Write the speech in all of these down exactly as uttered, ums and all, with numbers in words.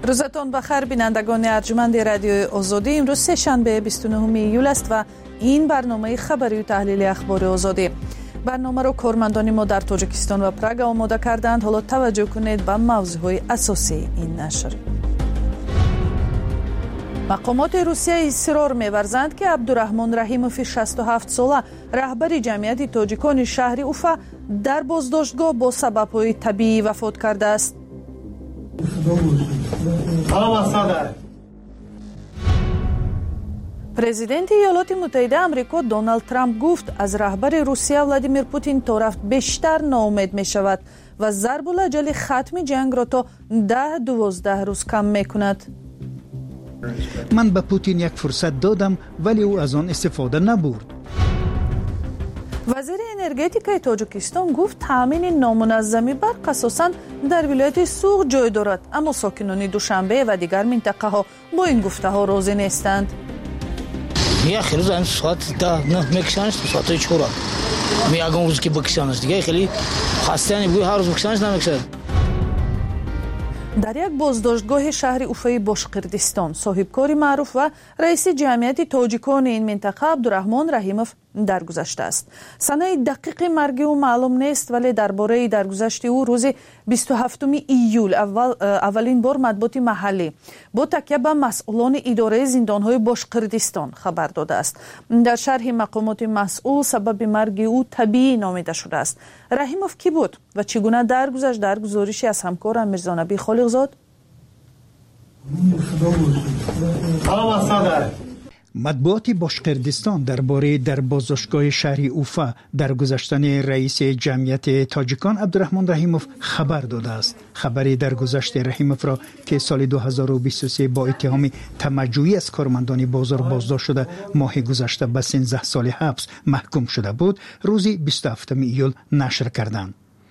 روزتون بخیر بینندگان ارجمند رادیوی آزادی. امروز سه شنبه بیست و نهم ایول است و این برنامه خبری و تحلیل اخبار آزادی. برنامه رو کارمندان ما در تاجیکستان و پراگ آماده کردند. حالا توجه کنید به موضوعهای اساسی این نشر. مقامات روسیه اصرار می‌ورزند که عبدالرحمن رحیموف شصت و هفت ساله رهبر جمعیت تاجیکان شهر اوفا در بازداشتگاه با سبب‌های طبیعی وفات کرده است. پرزیدنت ایالات متحده آمریکا دونالد ترامپ گفت از رهبر روسیه ولادیمیر پوتین تا رفت بیشتر ناامید می شود و ضرب الاجل ختم جنگ را تا ده دوازده روز کم می کند. من به پوتین یک فرصت دادم ولی او از آن استفاده نبرد. وزیر انرژتیک تاجیکستان گفت تامین نامنظمی برق اساساً در ولایت سوغ جای دارد، اما ساکنان دوشنبه و دیگر منطقه ها با این گفته ها راضی نیستند. یا خیلی زن ساعت ده نه میکشنش ساعت چهار می اگه روز که بکشنش دیگه خیلی خسته‌ای بود، هر روز بکشنش نمیکشد. در یک بازداشتگاه شهر اوفای باشقردستان صاحبکاری معروف و رئیس جمعیت تاجیکان این منطقه عبدالرحمن رحیموف درگذشته است. سنه دقیق مرگ او معلوم نیست، ولی درباره درگذشت او روز بیست و هفتم ایول اول اولین بار مطبوعات محلی با تکیه به مسئولان اداره زندانهای باشقردستان خبر داده است. در شرح مقامات مسئول سبب مرگ او طبیعی نامیده شده است. رحیموف کی بود و چگونه درگذشت؟ در گزارشی از همکارم میرزا نبی خالقزاد. مطبوعات باشقردستان درباره در بازداشتگاه شهر اوفا در گذشتن رئیس جمعیت تاجیکان عبدالرحمن رحیموف خبر داده است. خبری درگذشت رحیموف را که سال دو هزار و بیست و سه با اتهام طمع‌جویی از کارمندان بازار بازداشت شده ماه گذشته به سیزده سال حبس محکوم شده بود، روز بیست و هفتم ایول نشر کردند.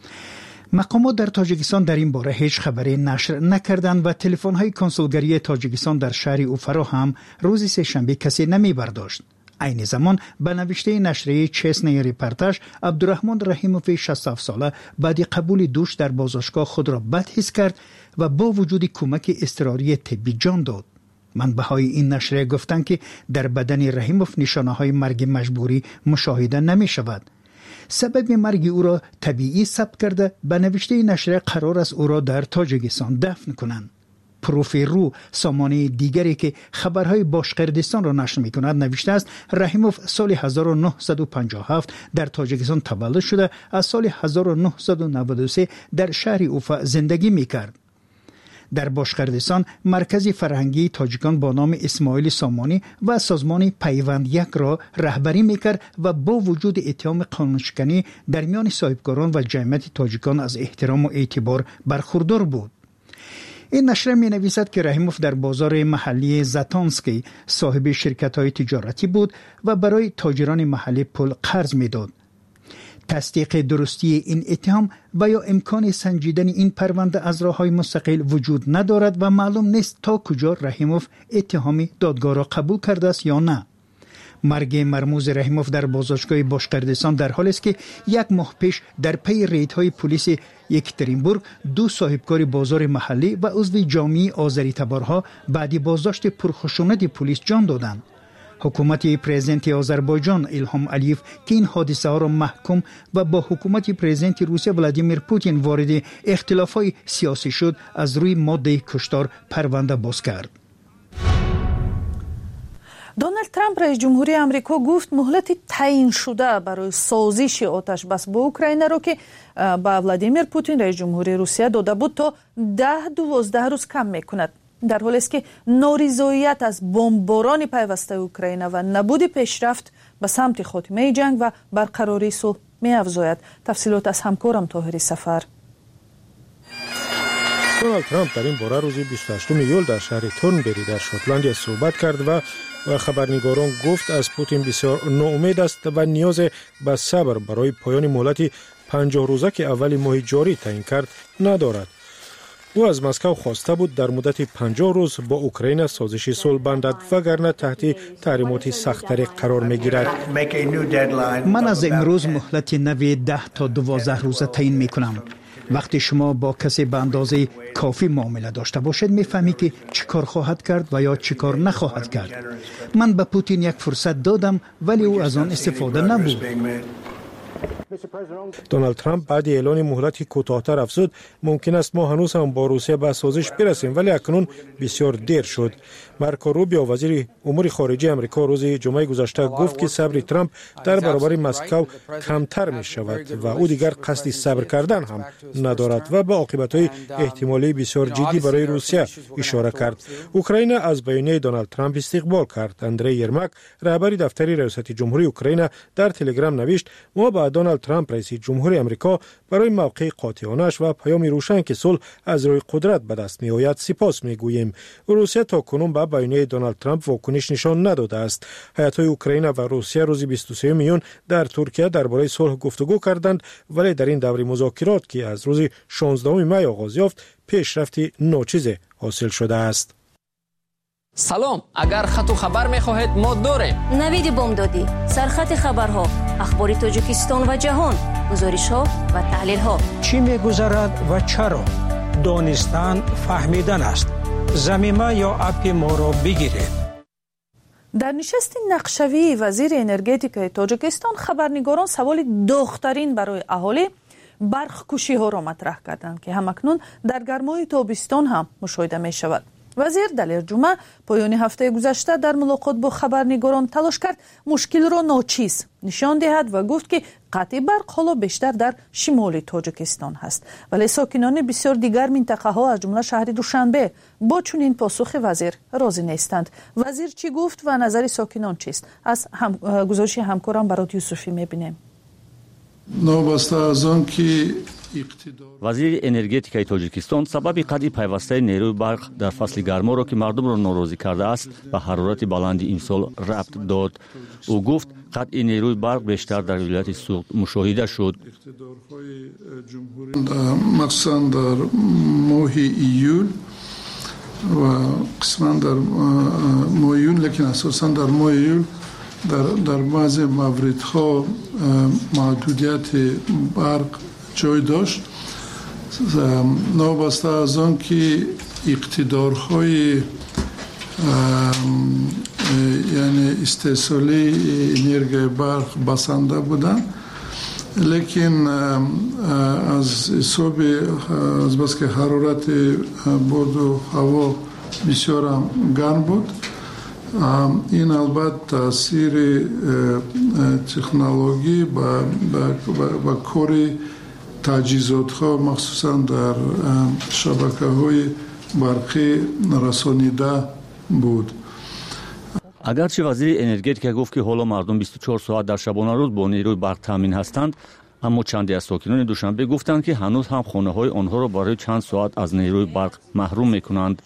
مقامات در تاجیکستان در این باره هیچ خبری نشر نکردند و تلفن‌های کنسولگری تاجیکستان در شهر اوفا را هم روز سه‌شنبه کسی نمی برداشت. عین زمان به نوشته نشریه چسنه رپورتاژ عبدالرحمن رحیموف شصت و هفت ساله بعد قبول دوش در بازداشتگاه خود را بد حس کرد و با وجود کمک اضطراری طبی جان داد. منبع‌های این نشریه گفتند که در بدن رحیموف نشانه‌های مرگ مجبوری مشاهده نمی شود. سبب مرگ او را طبیعی ثبت کرده به نوشته نشریه قرار است او را در تاجیکستان دفن کنند. پروفیرو سامانه دیگری که خبرهای باشقردستان را نشر می‌کند نوشته است رحیموف سال هزار و نهصد و پنجاه و هفت در تاجیکستان تولد شده، از سال هزار و نهصد و نود و سه در شهر اوفا زندگی می‌کرد. در باشقردستان مرکز فرهنگی تاجیکان با نام اسماعیل سامانی و سازمان پیوند یک را رهبری میکرد و با وجود اتهام قانونشکنی در میان صاحبکاران و جمعیت تاجیکان از احترام و اعتبار برخوردار بود. این نشریه می نویسد که رحیموف در بازار محلی زاتانسکی صاحب شرکت های تجارتی بود و برای تاجران محلی پول قرض میداد. تصدیق درستی این اتهام و یا امکان سنجیدن این پرونده از راه‌های مستقل وجود ندارد و معلوم نیست تا کجا رحیموف اتهام دادگاه را قبول کرده است یا نه. مرگ مرموز رحیموف در بازداشتگاه باشقردستان در حالی است که یک ماه پیش در پی ریدهای پلیس یکترینبورگ دو صاحبکار بازار محلی و عضو جامعه آذری تبارها بعد بازداشت پرخشونت پلیس جان دادند. حکومت پرزیدنت آذربایجان ایلهام علیف که این حادثه ها را محکوم و با حکومت پرزیدنت روسیه ولادیمیر پوتین وارد اختلافات سیاسی شد، از روی ماده کشتار پرونده باز کرد. دونالد ترامپ رئیس جمهوری آمریکا گفت مهلت تعیین شده برای سازش آتش بس با اوکراین را که با ولادیمیر پوتین رئیس جمهوری روسیه داده بود تا ده دوازده روز کم میکند، در حالی است که نارضایت از بمباران پیوسته اوکراین و نبود پیشرفت به سمت خاتمه جنگ و برقراری صلح می‌افزاید. تفصیلات از همکارم طاهری سفر. دونالد ترامپ در این باره روز بیست و هشتم ایول در شهر تورنبری در شوتلندیا صحبت کرد و و خبرنگاران گفت از پوتین بسیار ناامید است و نیاز به صبر برای پایان مهلت پنجاه روزه که اول ماه جاری تعیین کرد ندارد. او از مسکو خواسته بود در مدت پنجاه روز با اوکراین سازش صلح بندد وگرنه تحت تحریمات سخت‌تری قرار می‌گیرد. من از امروز مهلت نوی ده تا دوازده روزه تعیین می‌کنم. وقتی شما با کسی به اندازه کافی معامله داشته باشید میفهمی که چی کار خواهد کرد و یا چی کار نخواهد کرد. من به پوتین یک فرصت دادم ولی او از آن استفاده نبود. دونالد ترامپ بعد اعلان مهلتی کوتاه‌تر افزود ممکن است ما هنوز هم با روسیه به سازش برسیم ولی اکنون بسیار دیر شد. مارکو روبیو وزیر امور خارجه آمریکا روز جمعه گذشته گفت که صبر ترامپ در برابر مسکو کمتر می شود و او دیگر قصد صبر کردن هم ندارد و به عاقبت‌های احتمالی بسیار جدی برای روسیه اشاره کرد. اوکراین از بیانیه دونالد ترامپ استقبال کرد. اندری یرماک رهبر دفتر ریاست جمهوری اوکراین در تلگرام نوشت ما با دونالد ترامپ رئیس جمهوری آمریکا برای موقع قاطعانه‌اش و پیام روشن که صلح از روی قدرت به دست می‌آید سپاس می‌گوییم. روسیه تا کنون به بیانیه دونالد ترامپ واکنش نشان نداده است. هیئت‌های اوکراین و روسیه روز بیست و سه میون در ترکیه درباره صلح گفتگو کردند ولی در این دوره مذاکرات که از روز شانزدهم می آغاز یافت پیشرفتی ناچیز حاصل شده است. سلام، اگر خط و خبر می‌خواهید ما داریم. نوید بامدادی، سرخط خبرها، اخبار تاجیکستان و جهان، گزارش‌ها و تحلیل‌ها. چی می‌گذرد و چرا؟ دانستن فهمیدن است. زمینه یا اپ ما را بگیرید. در نشست نقشوی وزیر انرژتیک تاجیکستان خبرنگاران سوال داغ‌ترین برای اهالی برق ها را مطرح کردند که همکنون در گرمای تابستان هم مشاهده می شود. وزیر دلیر جمعه پایان هفته گذشته در ملاقات با خبرنگاران تلاش کرد مشکل را ناچیز نشان دهد و گفت که قطع برق حالا بیشتر در شمال تاجیکستان هست ولی ساکنان بسیار دیگر منطقه ها از جمله شهر دوشنبه با چنین پاسخ وزیر راضی نیستند. وزیر چی گفت و نظر ساکنان چیست؟ از هم... گزارش همکارم برات یوسفی میبینیم. نوبسته از آن که وزیر انرژتیک تاجیکستان سبب قطع پیوسته نیروی برق در فصل گرما را که مردم را ناراضی کرده است به حرارت بلند این سال ربط داد. او گفت قطع نیروی برق بیشتر در ولایت سوخت مشاهده شد. مخصوصا در ماه ایول و قسما در ماه ایول لیکن اساسا در ماه ایول در در بعض مواردها محدودیت برق جای داشت. نابسته از آن که اقتدارهای یعنی استحصالی انرژی برق بسنده بودند لیکن از حساب از بس که حرارت باد و هوا بسیار گرم بود این البته تاثیر تکنولوژی با با کاری تجهیزات ها مخصوصا در شبکه های برقی رسانیده بود. اگرچه وزیر انرژتیک گفت که حالا مردم بیست و چهار ساعت در شبانه روز با نیروی برق تامین هستند اما چندی از ساکنان دوشنبه گفتند که هنوز هم خانه های آنها را برای چند ساعت از نیروی برق محروم میکنند.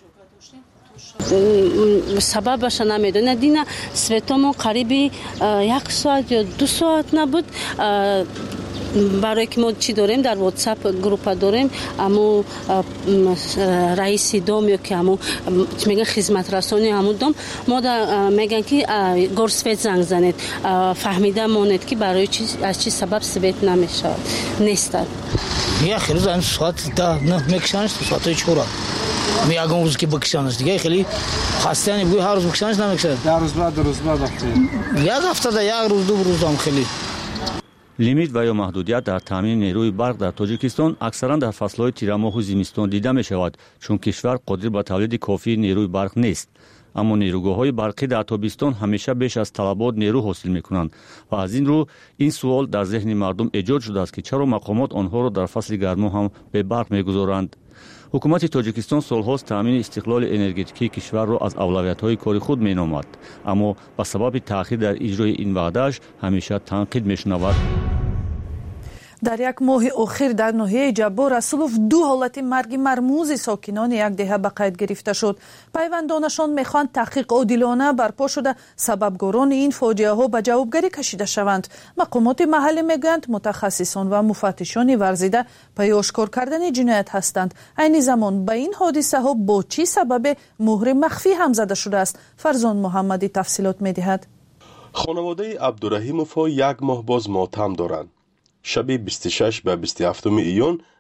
سببش نمیدونه دینا سویتامون قریبی یک ساعت یا دو ساعت نبود برای که ما چی داریم در واتساپ گروپ داریم امو رئیس دوم یا که امو میگن خدمت رسانی امو دوم ما میگن که گورسفت زنگ زنید فهمیده ماند که برای چی از چی سبب سویت نمیشه نیست. یا خیلی زن ساعت ده نه میکشنش ساعت چهار می اگه روز که بکشنش دیگه خیلی خسته‌ای بگوی هر روز بکشنش نمیشه. در روز بعد روز بعد یک هفته ده یک روز دو روز هم خیلی لیمیت و یا محدودیت در تامین نیروی برق در تاجیکستان اکثرا در فصل‌های تیر ماه و زمستان دیده می شود چون کشور قادر به تولید کافی نیروی برق نیست. اما نیروگاه‌های برقی در تابستان همیشه بیش از طلبات نیرو حاصل می‌کنند و از این رو این سوال در ذهن مردم ایجاد شده است که چرا مقامات آنها را در فصل گرما هم به برق می‌گذارند. حکومت تاجیکستان سال‌هاست تامین استقلال انرژتیکی کشور را از اولویت‌های کاری خود می‌نامد اما به سبب تأخیر در اجرای این وعده‌اش همیشه تنقید می‌شنود. در یک ماه اخیر در ناحیه جبار رسولوف دو حالت مرگ مرموز ساکنان یک دهه به قید گرفته شد. پیوندانشان میخواهند تحقیق عادلانه برپا شده سببگاران این فاجعه ها به جوابگری کشیده شوند. مقامات محلی میگویند متخصصان و مفتشان ورزیده پی آشکار کردن جنایت هستند. عین زمان به این حادثه ها با چی سبب مهر مخفی هم زده شده است؟ فرزان محمدی تفصیلات میدهد. خانواده عبدالرحیموف یک ماه باز ماتم دارند. شب بیست و شش به بیست و هفت ایون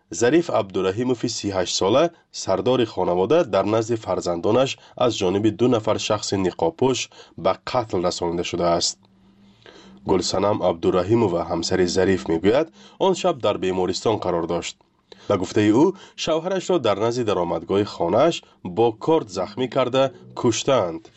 ظریف عبدالرحیموف سی و هشت ساله سردار خانواده در نزد فرزندانش از جانب دو نفر شخص نقابپوش به قتل رسانیده شده است. گلصنم عبدالرحیموف و همسر ظریف میگوید آن شب در بیمارستان قرار داشت. به گفته او شوهرش را در نزد درآمدگاه خانه‌اش با کارد زخمی کرده کشتند.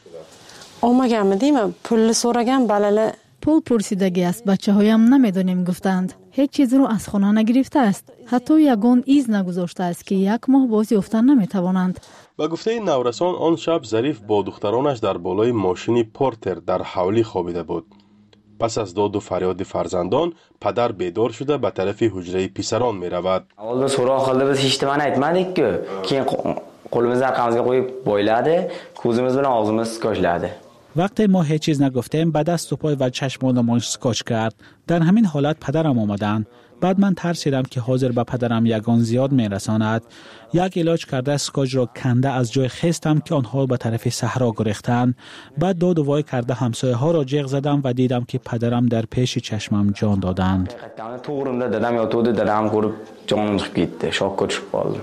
آمدیم پول سورگم بله پول پرسیدگی است، بچه هایم نمیدونیم گفتند. هیچ چیز رو از خانه نگرفته است. حتی یگان ایز نگذاشته است که یک ماه باز یافتن نمیتوانند. به گفته نورسان آن شب ظریف با دخترانش در بالای ماشین پورتر در حولی خوابیده بود. پس از داد و فریاد فرزندان پدر بیدار شده به طرف حجره پسران می رود. اول سوراخ خالده biz hiç zaman etmedik ki keyin qo'limizni orqamizga qo'yib bo'yladi, ko'zimiz bilan og'zimiz skochladi. وقتی ما هیچ چیز نگفتیم به دست و پای و چشمانمان سکاچ کرد. در همین حالت پدرم آمدند. بعد من ترسیدم که حاضر به پدرم یگان زیاد میرساند. یک علاج کرده سکاچ را کنده از جای خستم که آنها به طرف صحرا گریختند. بعد داد و وای کرده همسایه ها را جیغ زدم و دیدم که پدرم در پیش چشمم جان دادند. توغرمda dadam yotuvdi, dadam ko'rib jonim chiqib ketdi, shokka tushib qoldim.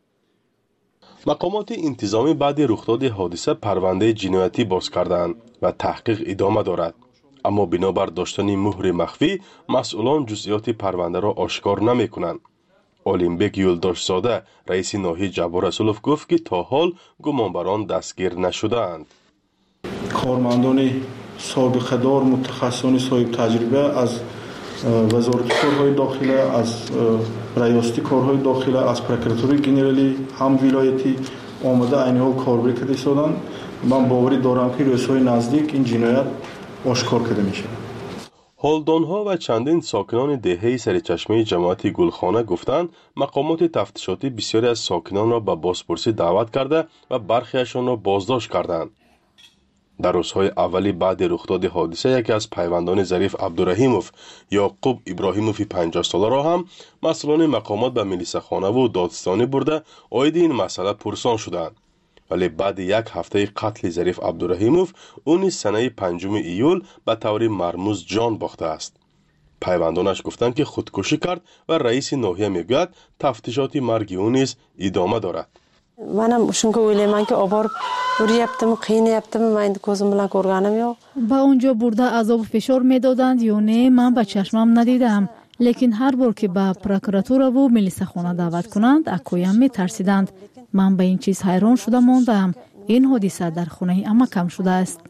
مقامات انتظامی بعد رخداد حادثه پرونده جنایتی باز کردند و تحقیق ادامه دارد. اما بنابر داشتن مهر مخفی مسئولان جزئیات پرونده را آشکار نمی کنند. اولینبک یولداشزاده رئیس ناحیه جبار رسولوف گفت که تا حال گمانبران دستگیر نشده‌اند. کارمندان سابقه دار متخصصان صاحب تجربه از وزارت کارهای داخله، از ریاستی کارهای داخله، از پروکراتوری گنرالی هم ولایتی آمده این حال کاربری کرده ایستادند. من باوری دارم که روزهای نزدیک این جنایت آشکار کرده میشه. هالدانها و چندین ساکنان دهه سرچشمه جماعت گلخانه گفتند مقامات تفتیشاتی بسیاری از ساکنان را به بازپرسی دعوت کرده و برخیشان را بازداشت کردند. در روزهای اولی بعد رخداد حادثه یکی از پیوندان ظریف عبدالرحیموف یعقوب ابراهیموف پنجاه ساله را هم مسئولان مقامات به ملیسه‌خانه و دادستانی برده عاید این مسئله پرسان شدند. ولی بعد یک هفته قتل ظریف عبدالرحیموف او نیز سنه پنجم ایول به طور مرموز جان باخته است. پیوندانش گفتند که خودکشی کرد و رئیس ناحیه میگوید تفتیشات مرگ او نیز ادامه دارد. منم شونکو ویلیمان که آبار بریابتم قینیابتم من کوزم بلند کورگانم یا با اونجا برده عذاب فشار میدادند یا نه من به چشمم ندیدم. لیکن هر بار که به پروکراتور و ملیسه‌خانه دعوت کنند اکویم میترسیدند. من به این چیز حیران شده ماندم. این حادثه در خانه اما کم شده است.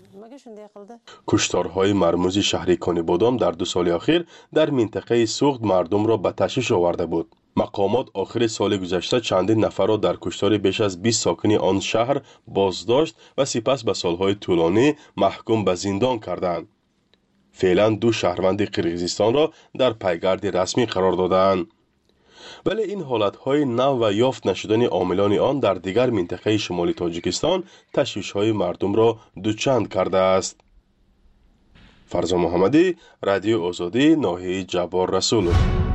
کشتارهای مرموز شهر کانیبادام در دو سال اخیر در منطقه سوخت مردم را به تشویش آورده بود. مقامات آخر سال گذشته چندین نفر را در کشتار بیش از بیست ساکن آن شهر بازداشت و سپس به سالهای طولانی محکوم به زندان کردند. فعلا دو شهروند قرقیزستان را در پیگرد رسمی قرار دادند. ولی این حالتهای نو و یافت نشدن عاملان آن در دیگر منطقه شمالی تاجیکستان تشویش‌های مردم را دوچند کرده است. فرزا محمدی، رادیو آزادی، ناحیه جبار رسولوف.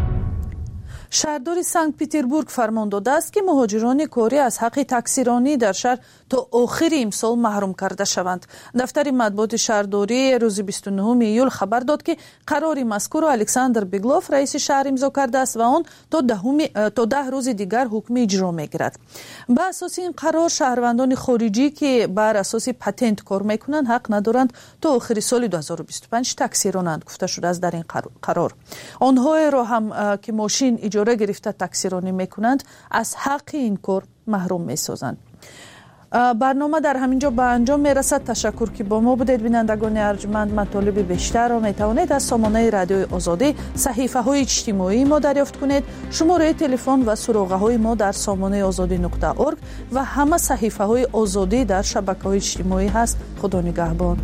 شهردار سنت پتربورگ فرمان داده است که مهاجران کاری از حق تاکسیرانی در شهر تا آخر امسال محروم کرده شوند. دفتر مطبوعات شهرداری روز بیست و نهم ایول خبر داد که قرار مذکور الکساندر بیگلوف رئیس شهر امضا کرده است و آن تا ده تا ده روز دیگر حکم اجرا میگیرد. به اساس این قرار شهروندان خارجی که بر اساس پتنت کار میکنند حق ندارند تا آخر سال دو هزار و بیست و پنج تاکسیرانند. گفته شده است در این قرار آنها را هم که ماشین اجاره گرفته تاکسیرانی میکنند از حق این کار محروم میسازند. برنامه در همینجا به انجام میرسد. تشکر که با ما بودید. بینندگان ارجمند، مطالب بیشتر را میتوانید از سامانه رادیوی آزادی صحیفه های اجتماعی ما دریافت کنید. شماره تلفن و سراغه های ما در سامانه آزادی نقطه اورگ و همه صحیفه های آزادی در شبکه های اجتماعی هست. خدا نگهبان.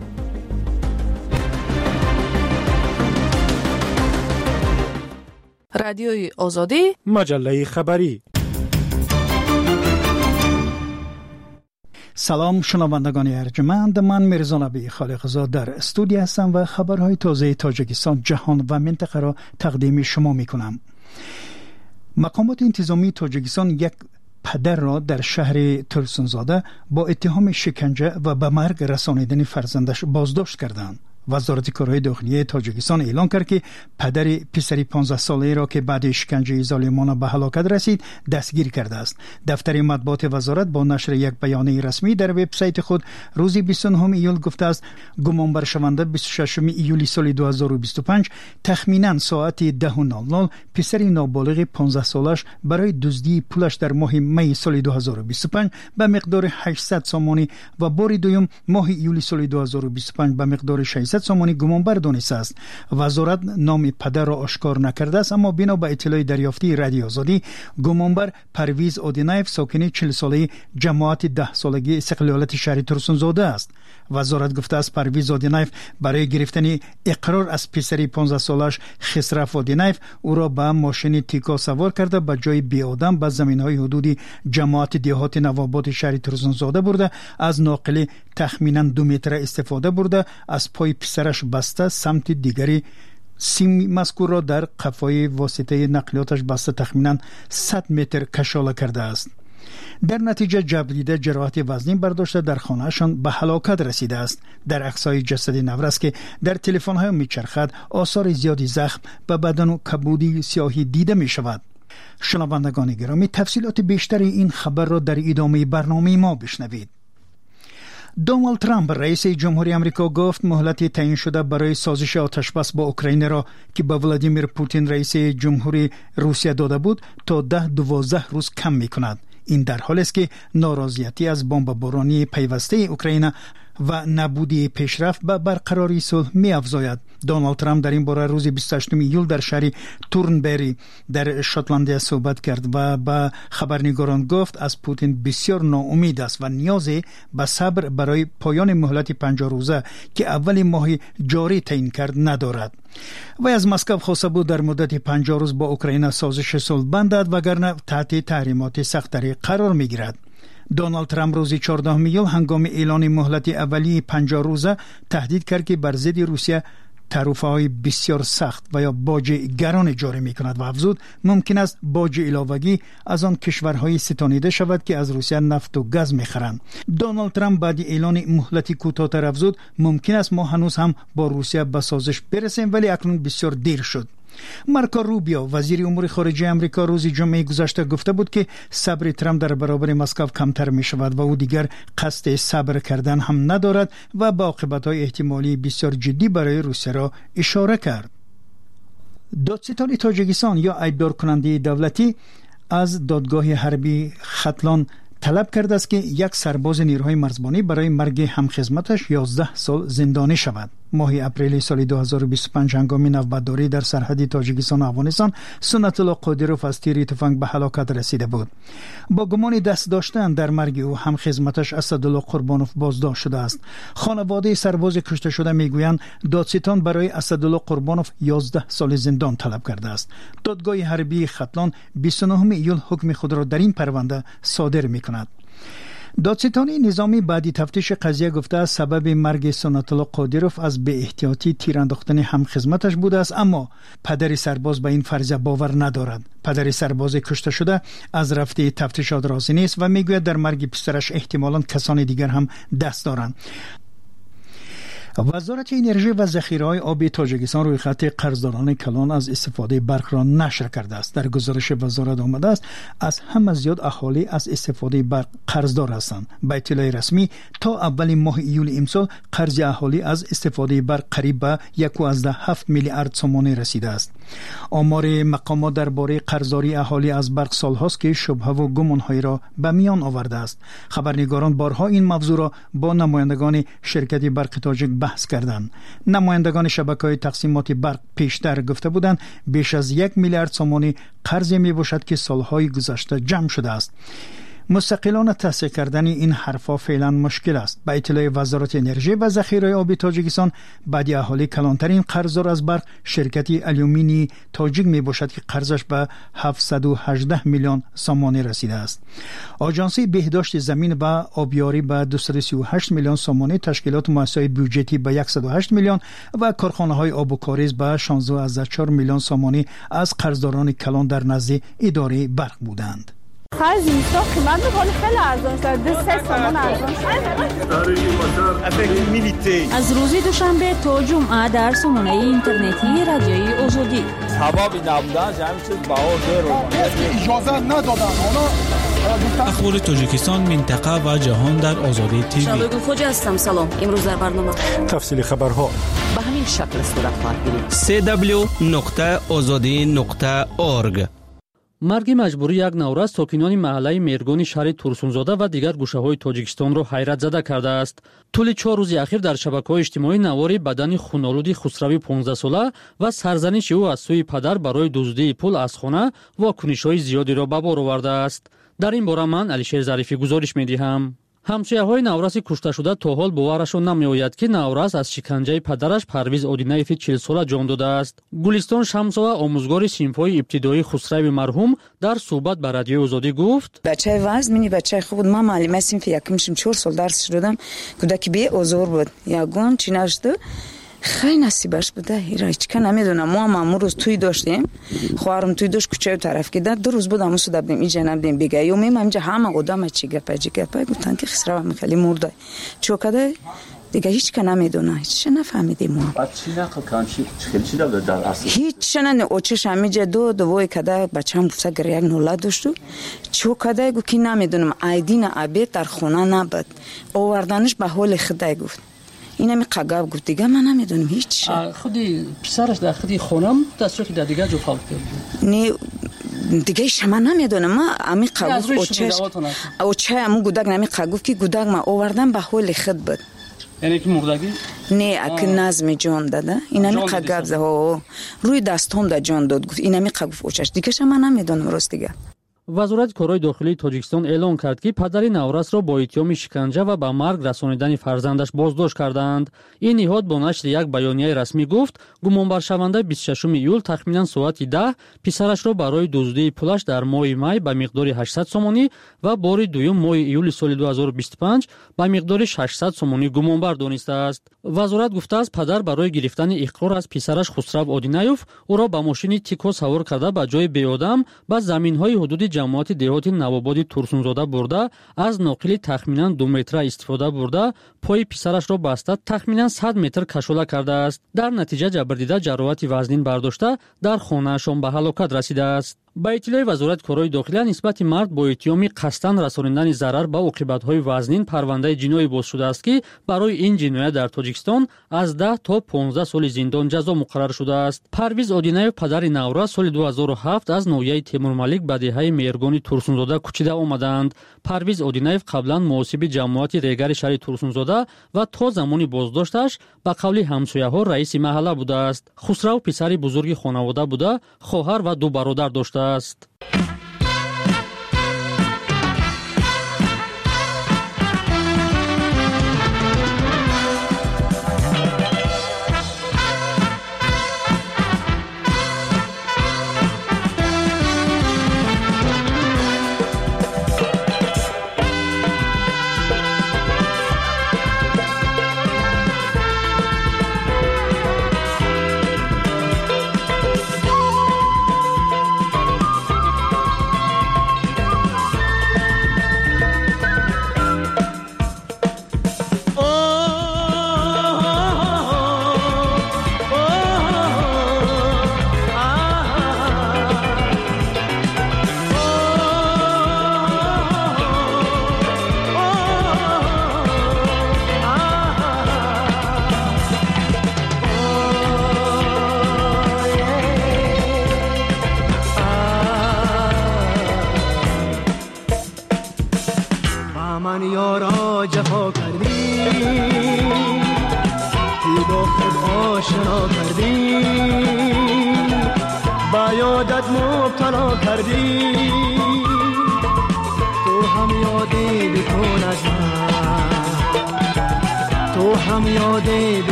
رادیوی آزادی، مجله خبری. سلام شنوندگان ارجمند، من میرزا نبی خالقزاد در استودیو هستم و خبرهای تازه تاجیکستان، جهان و منطقه را تقدیم شما میکنم. مقامات انتظامی تاجیکستان یک پدر را در شهر ترسونزاده با اتهام شکنجه و به مرگ رسانیدن فرزندش بازداشت کردند. وزارت کارهای داخلی تاجیکستان اعلام کرد که پدر پسری پانزده ساله را که بعد شکنجه ظالمانه به هلاکت رسید دستگیر کرده است. دفتر مطبوعات وزارت با نشر یک بیانیه رسمی در وبسایت خود روز بیست و نه ایول گفته است گمانبر شونده بیست و ششم ایولی سال دو هزار و بیست و پنج تخمیناً ساعت ده و نود دقیقه پسر نابالغ پانزده سالش برای دزدی پولش در ماه می سال دو هزار و بیست و پنج به مقدار هشتصد سامانی و بار دوم ماه ایولی سال دو هزار و بیست و پنج به مقدار ششصد سامانی گمانبر دانسته است. وزارت نام پدر را آشکار نکرده است، اما بنا به اطلاع دریافتی رادیو آزادی گمانبر پرویز آدینایف ساکن چهل ساله جماعت ده سالگی استقلالت شهر ترسون زاده است. وزارت گفته است پرویز آدینایف برای گرفتن اقرار از پسری پانزده سالش خسرف آدینایف او را به ماشین تیکا سوار کرده به جای بی آدم به زمین‌های حدودی جماعت دیهات نواباد شهر ترسون زاده برده از ناقل تخمیناً دو متر استفاده برده از پای پسرش بسته سمت دیگری سیم مذکور را در قفای واسطه نقلیاتش بسته تخمیناً صد متر کشاله کرده است. در نتیجه جبریده جراحت وزنی برداشته در خانهشان به هلاکت رسیده است. در عکس‌های جسد نورس که در تلفن‌های میچرخد آثار زیادی زخم به بدن و کبودی سیاهی دیده می شود. شنوندگان گرامی، تفصیلات بیشتر این خبر را در ادامه برنامه ما بشنوید. دونالد ترامپ رئیس جمهوری آمریکا گفت مهلت تعیین شده برای سازش آتشبس با اوکراین را که به ولادیمیر پوتین رئیس جمهوری روسیه داده بود تا ده دوازده روز کم می کند. این در حالی است که ناراضیتی از بمبارانی پیوسته اوکراین و نبودی پیشرفت به برقراری صلح می افزاید. دونالد ترامپ در این باره روز بیست و هشتم ایول در شهر تورنبری در شاتلندی صحبت کرد و به خبرنگاران گفت از پوتین بسیار ناامید است و نیاز به صبر برای پایان مهلت پنجاه روزه که اول ماه جاری تعیین کرد ندارد. و از مسکو خواسته بود در مدت پنجاه روز با اوکراین سازش صلح بندد وگرنه تحت تحریمات سخت‌تری قرار می‌گیرد. دونالد ترامپ روز چهاردهم ایول هنگام اعلان مهلت اولیه پنجاه روزه تهدید کرد که بر ضد روسیه تعرفه‌های بسیار سخت و یا باج گران جاری می‌کند و افزود ممکن است باج علاوه‌ای از آن کشورهای ستانیده شود که از روسیه نفت و گاز می‌خرند. دونالد ترامپ بعد اعلان مهلت کوتاه‌تر افزود ممکن است ما هنوز هم با روسیه به سازش برسیم ولی اکنون بسیار دیر شد. مارکو روبیو وزیر امور خارجه آمریکا روز جمعه گذشته گفته بود که صبر ترامپ در برابر مسکو کمتر می شود و او دیگر قصد صبر کردن هم ندارد و با عاقبت‌های احتمالی بسیار جدی برای روسیه را اشاره کرد. دادستان تاجیکستان یا ایبدار کننده دولتی از دادگاه حربی ختلان طلب کرده است که یک سرباز نیروهای مرزبانی برای مرگ همخدمتش یازده سال زندانی شود. ماه اپریل سال دو هزار و بیست و پنج هنگام نوبتداری در سرحد تاجیکستان و افغانستان سنت الله قادروف از تیر تفنگ به هلاکت رسیده بود. با گمان دست داشتن در مرگ او همخدمتش اسدالله قربانوف بازداشت شده است. خانواده سرباز کشته شده میگویند دادستان برای اسدالله قربانوف یازده سال زندان طلب کرده است. دادگاه حربی ختلان بیست و نه ایول حکم خود را در این پرونده صادر می‌کند. دادستان نظامی بعدی تفتیش قضیه گفته است سبب مرگ سنت الله قادروف از بی احتیاطی تیر انداختن همخدمتش بوده است، اما پدر سرباز به این فرضیه باور ندارد. پدر سرباز کشته شده از رفته تفتیشات راضی نیست و میگوید در مرگ پسرش احتمالاً کسان دیگر هم دست دارند. وزارت انرژی و ذخیره‌های آب تاجیکستان روی خط قرضداران کلان از استفاده برق را نشر کرده است. در گزارش وزارت آمده است از همه زیاد اهالی از استفاده برق قرضدار هستند. به اطلاع رسمی تا اول ماه ایول امسال قرض اهالی از استفاده برق قریب به یک و هفت میلیارد سومانی رسیده است. آمار مقامات درباره قرضداری اهالی از برق سالهاست که شبهه و گمان‌های را به میان آورده است. خبرنگاران بارها این موضوع را با نمایندگان شرکت برق تاجیک بحث کردند. نمایندگان شبکه‌های تقسیمات برق پیشتر گفته بودند بیش از یک میلیارد سومانی قرض می باشد که سالهای گذشته جمع شده است. مستقلانه تصحیح کردن این حرفا فعلا مشکل است. به اطلاع وزارت انرژی و ذخیره آب تاجیکستان بعد اهالی کلانترین قرضدار از برق شرکت الومینی تاجیک می باشد که قرضش به هفتصد و هجده میلیون سومانی رسیده است. آژانس بهداشت زمین و آبیاری به دویست و سی و هشت میلیون سومانی، تشکیلات مؤسسه بودجتی به صد و هشت میلیون و کارخانه‌های آب و کاریز به شانزده و چهار میلیون سومانی از قرضداران کلان در نزد اداره برق بودند. خیلی زمستان قیمت میکنه خیلی ارزان شد دو سه تومن ارزان شد. از روزی دوشنبه تا جمعه در سامانه اینترنتی رادیوی آزادی. هوا بی نبودن جمع شد بهار رو اجازه ندادن. اخبار تاجیکستان، منطقه و جهان در آزادی تیوی. شبگون خوجا هستم. سلام. امروز در برنامه تفصیل خبرها به همین شکل صورت خواهد گرفت. سه دبلیو نقطه آزادی نقطه اورگ. марги маҷбурӣ як навра сокинони маҳаллаи мергони шаҳри турсунзода ва дигар гӯшаҳои тоҷикистонро ҳайратзада кардааст. тӯли чор рӯзи ахир дар шабакаҳои иҷтимоӣ навори бадани хунолуди хусрави понздаҳсола ва сарзаниши ӯ аз сӯи падар барои дуздии пул аз хона вокунишҳои зиёдеро ба бор овардааст. дар ин бора ман алишер зарифӣ гузориш медиҳам. ҳамсояҳои навраси кушташуда то ҳол боварашон намеояд ки наврас аз шиканҷаи падараш парвиз одинаеви чилсола ҷон додааст. гулистон шамсова, омӯзгори синфҳои ибтидоии хусрави марҳум, дар суҳбат ба радиои озодӣ гуфт: бачаи ваз мини бачаи худ ман маълимаи синфи якумшим чор сол дарс шудам. кӯдаки беозор буд. ягон чӣ нашду خیلی نصیبش بوده. هیچ که نمیدونم. ما هم امروز روز توی داشتیم. خواهرم توی داشت کوچه طرف که دو روز بود امروز دادیم اینجا نبودیم بگه یا میم اینجا همه قدام چی گپه چی گپه گفتن که خسرو میخلی مرده. چوکده دیگه هیچ که نمیدونه. هیچ نفهمیدیم ما. بعد چی نقل کن چی خیلی چی داد در اصل؟ هیچ نه اوچش همینجا دو دوای کده بچه‌م گفت که یک نولاد داشت. چوکده گفت کی نمیدونم. ایدین ابی در خونه نبود. آوردنش به حال خدای گفت. اینا می قگاب گفت دیگه من نمیدونم هیچ. خودی پسرش در خودی خونم دستش در دیگه جو فالت کرد. نه دیگه شما نمیدونم. ما امی قگوف اوچش اوچه امو گودک نمی قگوف کی گودک ما آوردن به حال خود بود. یعنی که مردگی؟ نه اک نظم جان داده. اینا می قگاب زه روی دستم دا جان داد گفت اینا می قگوف اوچش دیگه شما نمیدونم راست دیگه. вазорати корои дохилии тоҷикистон эълон кард ки падари наврасро бо иттиҳоми шиканҷа ва ба марг расонидани фарзандаш боздошт карданд. ин ниҳод бо нашри як баёнияи расмӣ гуфт гумонбаршаванда бисту шашуми июл тахминан соати даҳ писарашро барои дуздии пулаш дар моҳи май ба миқдори ҳаштсад сомонӣ ва бори дуюм моҳи июли соли дуҳазору бисту панҷ ба миқдори шашсад сомонӣ гумонбар донистааст. вазорат гуфтааст падар барои гирифтани иқрор аз писараш хусрав одинаев ӯро ба мошини тико савор карда ба ҷои беодам ба заминҳои ҳудуди ҷамоати деҳоти навободи турсунзода бурда аз ноқили тахминан ду метра истифода бурда пои писарашро баста тахминан сад метр кашола кардааст. дар натиҷа ҷабрдида ҷароҳати вазнин бардошта дар хонаашон ба ҳалокат расидааст. ба иттилои вазорати корои дохилия нисбати мард бо иттиҳоми қасдан расонидани зарар ба оқибатҳои вазнин парвандаи ҷиноӣ боз шудааст ки барои ин ҷиноят дар тоҷикистон аз даҳ то понздаҳ соли зиндон ҷазо муқаррар шудааст. парвиз одинаев падари навра соли дуҳазору ҳафт аз ноҳияи темурмалик ба деҳаи мергони турсунзода кӯчида омаданд. парвиз одинаев қаблан муосиби ҷамоати регари шаҳри турсунзода ва то замони боздошташ ба қавли ҳамсояҳо раиси маҳалла будааст. хусрав писари бузурги хонавода буда хоҳар ва ду бародар доштааст.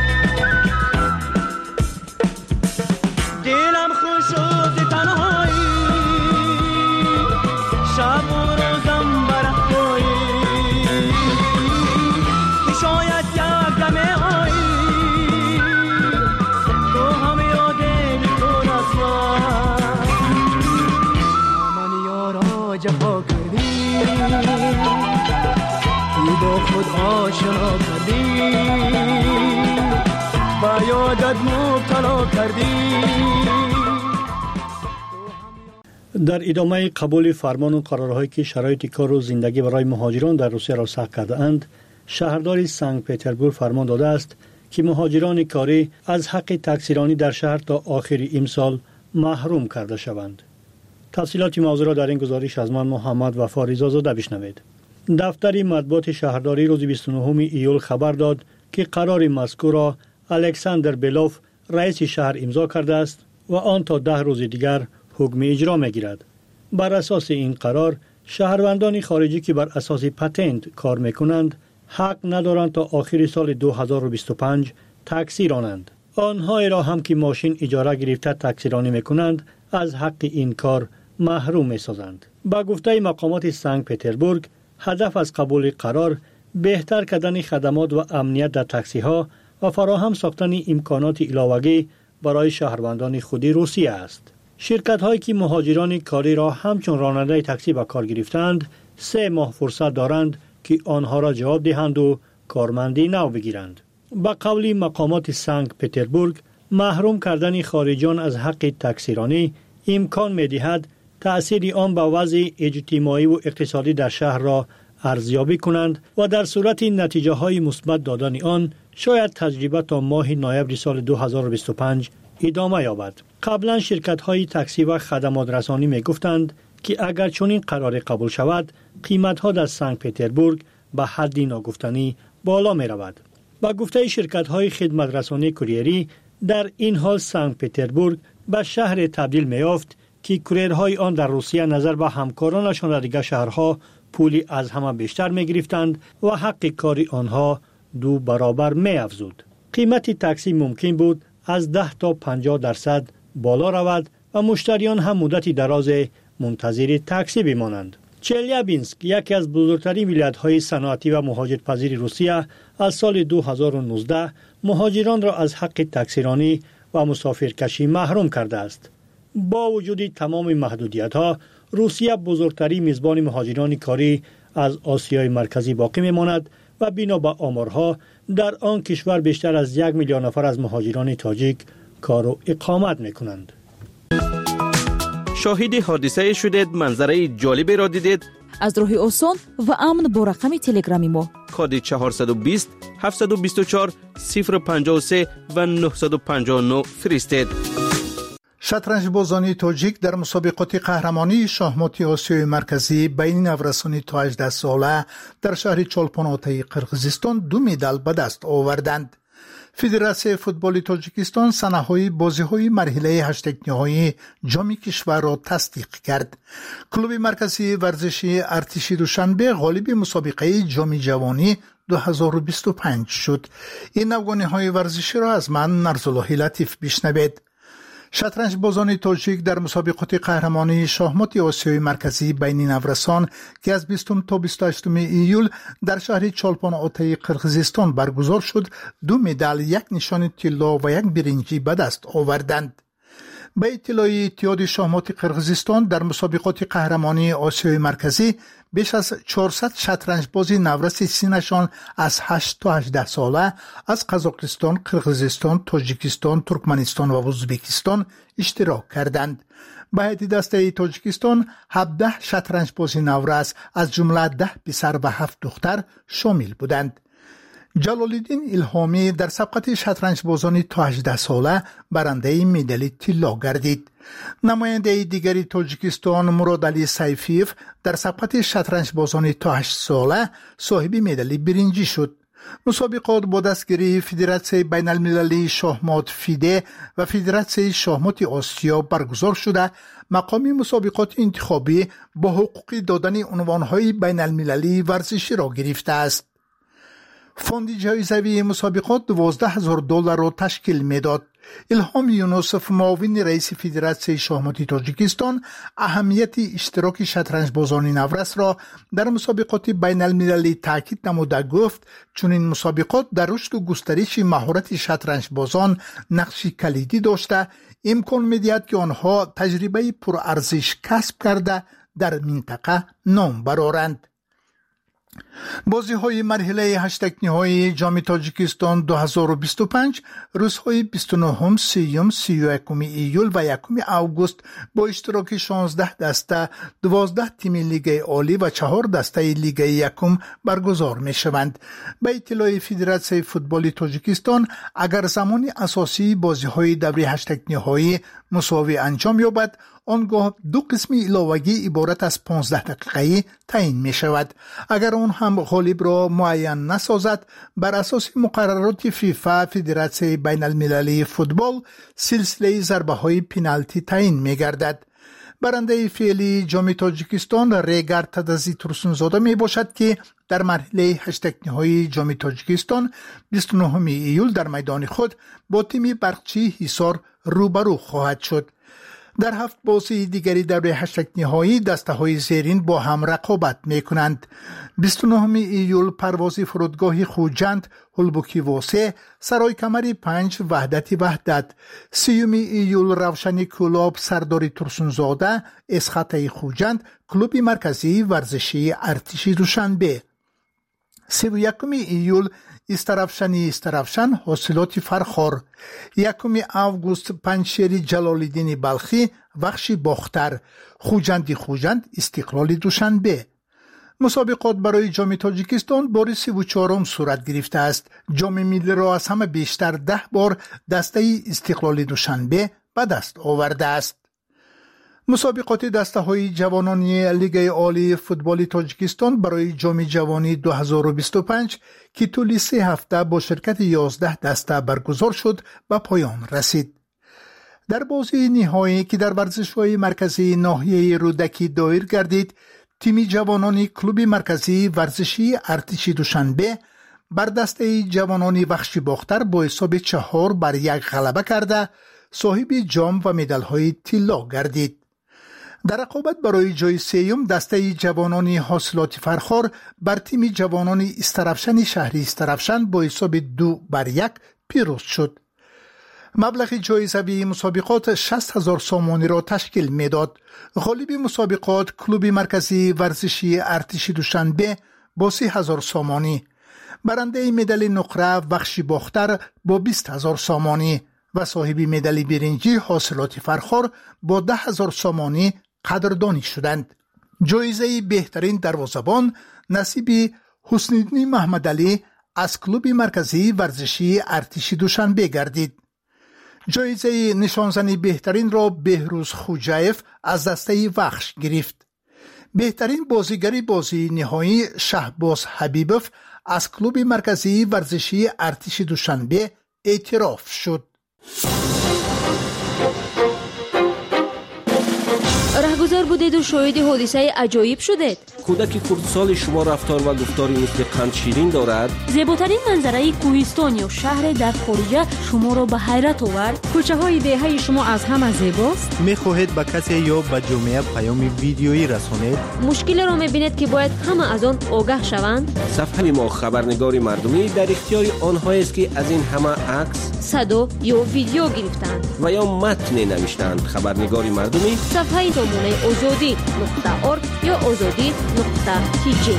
دلم خوش شد تنهایی با خود آشنا کردی و یادت مبتلا کردی. در ادامه قبول فرمان و قرارهایی که شرایط کار و زندگی برای مهاجران در روسیه را سخت کرده اند، شهرداری سنت پترزبورگ فرمان داده است که مهاجران کاری از حق تکثیرانی در شهر تا آخر امسال محروم کرده شوند. تفصیلات موضوع را در این گزارش از من محمد وفا رضازاده بشنوید. دفتر مطبوعات شهرداری روز بیست و نهم ایول خبر داد که قرار مذکور را الکساندر بلوف رئیس شهر امضا کرده است و آن تا ده روز دیگر حکم اجرا می‌گیرد. بر اساس این قرار شهروندان خارجی که بر اساس پتنت کار می‌کنند حق ندارند تا آخر سال دو هزار و بیست و پنج تکثیرانند. آنهایی را هم که ماشین اجاره گرفته تکثیرانی می‌کنند از حق این کار محروم می‌سازند. با گفته مقامات سنت پترزبورگ، هدف از قبول قرار بهتر کردن خدمات و امنیت در تاکسی‌ها و فراهم ساختن امکانات علاوه‌ای برای شهروندان خودی روسیه است. شرکت هایی که مهاجران کاری را همچون راننده تاکسی به کار گرفتند، سه ماه فرصت دارند که آنها را جواب دهند و کارمندی نو بگیرند. با قول مقامات سنت پترزبورگ، محروم کردن خارجیان از حق تکثیرانی امکان می‌دهد تأثیر آن به وضع اجتماعی و اقتصادی در شهر را ارزیابی کنند و در صورت نتیجه های مثبت دادن آن شاید تجربه تا ماه نوامبر سال دو هزار و بیست و پنج ادامه یابد. قبلا شرکت های تاکسی و خدمات رسانی می گفتند که اگر چنین قرار قبول شود، قیمت ها در سنت پترزبورگ به حدی ناگفتنی بالا می رود. با گفته شرکت های خدمات رسانی کوریری، در این حال سنت پترزبورگ به شهر تبدیل می یافت که کوریرهای آن در روسیه نظر به همکارانشان در دیگر شهرها پولی از همه بیشتر می گرفتند و حق کاری آنها دو برابر می افزود. قیمت تاکسی ممکن بود از ده تا پنجاه درصد بالا رود و مشتریان هم مدتی دراز منتظر تاکسی بمانند. چلیابینسک، یکی از بزرگترین ولایت‌های صنعتی و مهاجرت‌پذیر روسیه، از سال دو هزار و نوزده مهاجران را از حق تاکسیرانی و مسافرکشی محروم کرده است. با وجود تمام محدودیت‌ها، روسیه بزرگترین میزبان مهاجران کاری از آسیای مرکزی باقی می‌ماند و بنا به آمارها در آن کشور بیشتر از یک میلیون نفر از مهاجران تاجیک کار و اقامت می‌کنند. شاهد حادثه شدید، منظره جالبی را دیدید؟ از راه آسان و امن با رقم تلگرامی ما کد چهارصد و بیست هفتصد و بیست و چهار صفر پنجاه و سه و نهصد و پنجاه و نه فرستید. شطرنج بازانی تاجیک در مسابقات قهرمانی شاهمات آسیای مرکزی بین نورسانی تا هجده ساله در شهر چولپان آتای قرقیزستان دو مدال به دست آوردند. فدراسیون فوتبال تاجیکستان سنه‌های بازی‌های مرحله هشت نهایی جام کشور را تصدیق کرد. کلوب مرکزی ورزشی ارتشی دوشنبه غالب مسابقه جام جوانی دو هزار و بیست و پنج شد. این نوگانی‌های ورزشی را از من نرزالله لطیف بشنوید. شطرنج بازان تاجیک در مسابقات قهرمانی شاهمات آسیای مرکزی بین نورسان که از بیستم تا بیست و هشتم ایول در شهر چولپان آتای قرقیزستان برگزار شد، دو مدال، یک نشان طلا و یک برنجی به دست آوردند. به اطلاع اتحاد شاهمات قرقیزستان، در مسابقات قهرمانی آسیای مرکزی بیش از چهارصد شطرنج بازی نورس سینشان از هشت تا هجده ساله از قزاقستان، قرقیزستان، تاجیکستان، ترکمنستان و ازبکستان اشتراک کردند. به هیئت دسته تاجیکستان هفده شطرنج بازی نورس از جمله ده پسر و هفت دختر شامل بودند. جلالالدین الهامی در سبقت شطرنج بازان تا هجده ساله برنده مدال طلا گردید. نماینده دیگری تاجیکستان مراد علی سیفیف در سبقت شطرنج بازان تا هشت ساله صاحب مدال برنجی شد. مسابقات با دستگیری فدراسیون بین المللی شاهمات فیده و فدراسیون شاهمات آسیا برگزار شده. مقام مسابقات انتخابی با حقوق دادن عنوانهای بین المللی ورزشی را گرفته است. فوند جایزه‌ای مسابقات دوازده هزار دلار را تشکیل می‌داد. الهام یونوسف، معاون رئیس فدراسیون شاهمات تاجیکستان، اهمیت اشتراک شطرنج بازان نورس را در مسابقات بین المللی تاکید نموده گفت چون این مسابقات در رشد و گسترش مهارت شطرنج بازان نقش کلیدی داشته، امکان می‌دهد که آنها تجربه پرارزش کسب کرده در منطقه نام برآورند. بازی های مرحله هشت نهایی جام تاجیکستان دو هزار و بیست و پنج روزهای بیست و نه، سی، سی و یک ایول و یک آگوست با اشتراک شانزده دسته، دوازده تیم لیگ عالی و چهار دسته لیگ یکم برگزار می شوند. به اطلاع فدراسیون فوتبال تاجیکستان اگر زمان اساسی بازی های دوره هشت نهایی مساوی انجام یابد، آنگاه دو قسم علاوگی عبارت از پانزده دقیقه‌ای تعیین می شود. اگر آن هم غالب را معین نسازد، بر اساس مقررات فیفا فدراسیون بین المللی فوتبال سلسله ضربه های پنالتی تعیین می گردد. برنده فعلی جام تاجیکستان ریگر تدزی ترسونزاده می باشد که در مرحله هشت نهایی جام تاجیکستان بیست و نه ایول در میدان خود با تیم برقچی حصار روبرو خواهد شد. در هفت بازی دیگری در هشت نهایی دسته های زیرین با هم رقابت می کنند. بیست و نه ایول پروازی فرودگاه خوجند هلبوکی واسه سرای کمری پنج وحدتی وحدت، سیوم ایول روشنی کلاب سرداری ترسونزاده اسخطه خوجند کلوب مرکزی ورزشی ارتشی دوشنبه، سی و یکم ایول استرافشنی استرافشن حاصلات فرخار، یکم آگوست پنجشیر جلالالدین بلخی وخشی باختر، خوجندی خوجند استقلال دوشنبه. مسابقات برای جام تاجیکستان بار سی و چهارم صورت گرفته است. جام ملی را از همه بیشتر ده بار دسته استقلال دوشنبه به دست آورده است. مسابقات دسته های جوانانی لیگ عالی فوتبال تاجیکستان برای جام جوانی دو هزار و بیست و پنج که طول سه هفته با شرکت یازده دسته برگزار شد به پایان رسید. در بازی نهایی که در ورزشگاه مرکزی ناحیه رودکی دایر گردید، تیم جوانانی کلوب مرکزی ورزشی ارتشی دوشنبه بر دسته جوانانی وخشی باختر با حساب چهار بر یک غلبه کرده صاحب جام و مدال های طلا گردید. در رقابت برای جای سیوم دسته جوانانی حاصلات فرخار بر تیم جوانانی استرافشن شهری استرافشن با حساب دو بر یک پیروز شد. مبلغ جایزوی مسابقات شصت هزار سامانی را تشکیل میداد. غالب مسابقات کلوب مرکزی ورزشی ارتشی دوشنبه با سی هزار سامانی، برنده مدال نقره وخشی باختر با بیست هزار سامانی و صاحب مدال برنجی حاصلات فرخار با ده هزار سامانی قدردانی شدند. جایزه بهترین دروازه‌بان نصیب حسن‌الدین محمد علی از کلوب مرکزی ورزشی ارتشی دوشنبه گردید. جایزه نشانزنی بهترین را بهروز خوجایف از دسته وخش گرفت. بهترین بازیگری بازی نهایی شهباز حبیبوف از کلوب مرکزی ورزشی ارتش دوشنبه اعتراف شد. رهگذر بودید و شاهد حادثه عجایب شدید. کودک خردسال شما رفتار و گفتاری مثل قند شیرین دارد. زیباترین منظره کوهستان یا شهر در خارجه شما را به حیرت آورد. کوچه های دهه شما از همه زیباست. میخواهید به کسی یا به جامعه پیام ویدیویی رسانید؟ مشکل را میبینید که باید همه از آن آگاه شوند. صفحه ما خبرنگار مردمی در اختیار آنهایی است که از این همه عکس، صدا یا ویدیو گرفتند و یا متن نوشتند. خبرنگار مردمی صفحه نمونه آزادی نقطه ارگ یا آزادی نقطه تی جی.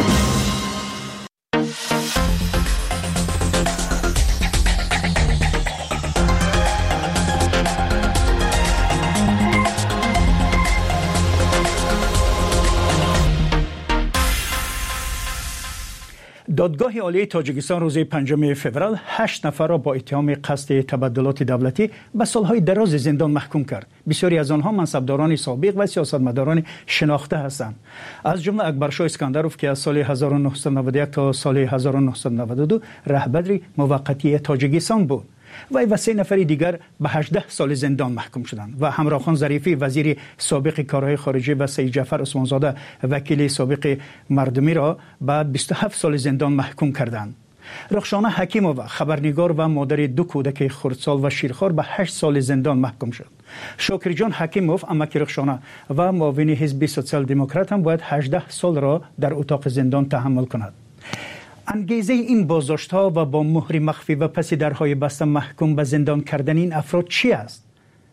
دادگاه عالی تاجیکستان روز پنجم فوریه هشت نفر را با اتهام قصد تبدلات دولتی به سالهای دراز زندان محکوم کرد. بسیاری از آنها منصبداران سابق و سیاستمداران شناخته هستند. از جمله اکبرشاه اسکندروف که از سال هزار و نهصد و نود و یک تا سال هزار و نهصد و نود و دو رهبر موقتی تاجیکستان بود. وی و سه نفر دیگر به هجده سال زندان محکوم شدند و همراخان ظریفی وزیر سابق کارهای خارجه و سید جعفر عثمانزاده وکیل سابق مردمی را به بیست و هفت سال زندان محکوم کردند. رخشانه حکیمووا خبرنگار و مادر دو کودک خردسال و شیرخوار به هشت سال زندان محکوم شد. شاکر جان حکیموف امک رخشانه و معاون حزب سوسیال دموکرات هم باید هجده سال را در اتاق زندان تحمل کند. انگیزه این بازداشت‌ها و با مهر مخفی و پس درهای بسته محکوم به زندان کردن این افراد چی است؟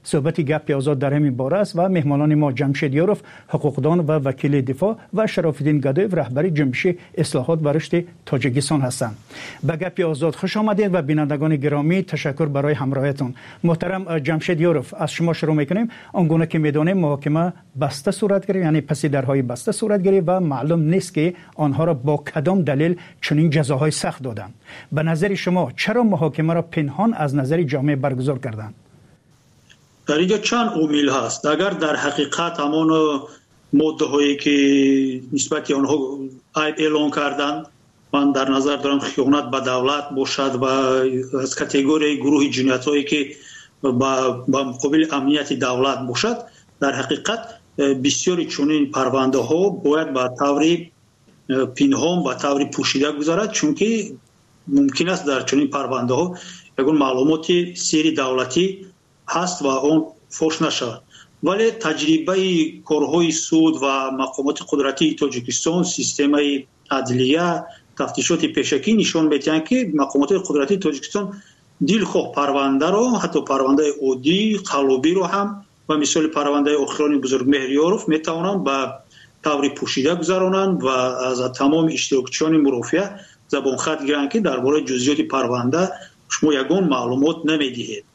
صحبت گپ آزاد در همین باره است و مهمانان ما جمشید یاروف حقوقدان و وکیل دفاع و شراف‌الدین گدایف رهبر جنبش اصلاحات و رشد تاجیکستان هستند. به گپ آزاد خوش آمدید و بینندگان گرامی تشکر برای همراهیتون. محترم جمشید یاروف، از شما شروع میکنیم. آنگونه که میدونیم محاکمه بسته صورت گرفت، یعنی پس درهای بسته صورت گرفت و معلوم نیست که آنها را با کدام دلیل چنین جزاهای سخت دادند. به نظر شما چرا محاکمه را پنهان از نظر جامعه برگزار کردند؟ در اینجا چند عامل هست. اگر در حقیقت همان ماده هایی که نسبت آنها عیب اعلان کردند، من در نظر دارم خیانت به دولت باشد و از کاتگوری گروه جنایت هایی که با مقابل امنیت دولت باشد، در حقیقت بسیاری چنین پرونده ها باید به طور پنهان به طور پوشیده گذارد، چون که ممکن است در چنین پرونده ها یگون معلومات سری دولتی هست و اون فوش نشود. ولی تجربه کارهای سود و مقامات قدرتی تاجیکستان، سیستم عدلیه، تفتیشات پیشکی نشان می‌دهند که مقامات قدرتی تاجیکستان دلخواه پرونده را، حتی پرونده عادی قلابی رو هم و مثال پرونده اخران بزرگ مهریاروف میتوانند به طور پوشیده گذرانند و از تمام اشتراکچیان مرافعه زبان خط گیرند که درباره جزئیات پرونده شما یگان معلومات نمیدهید.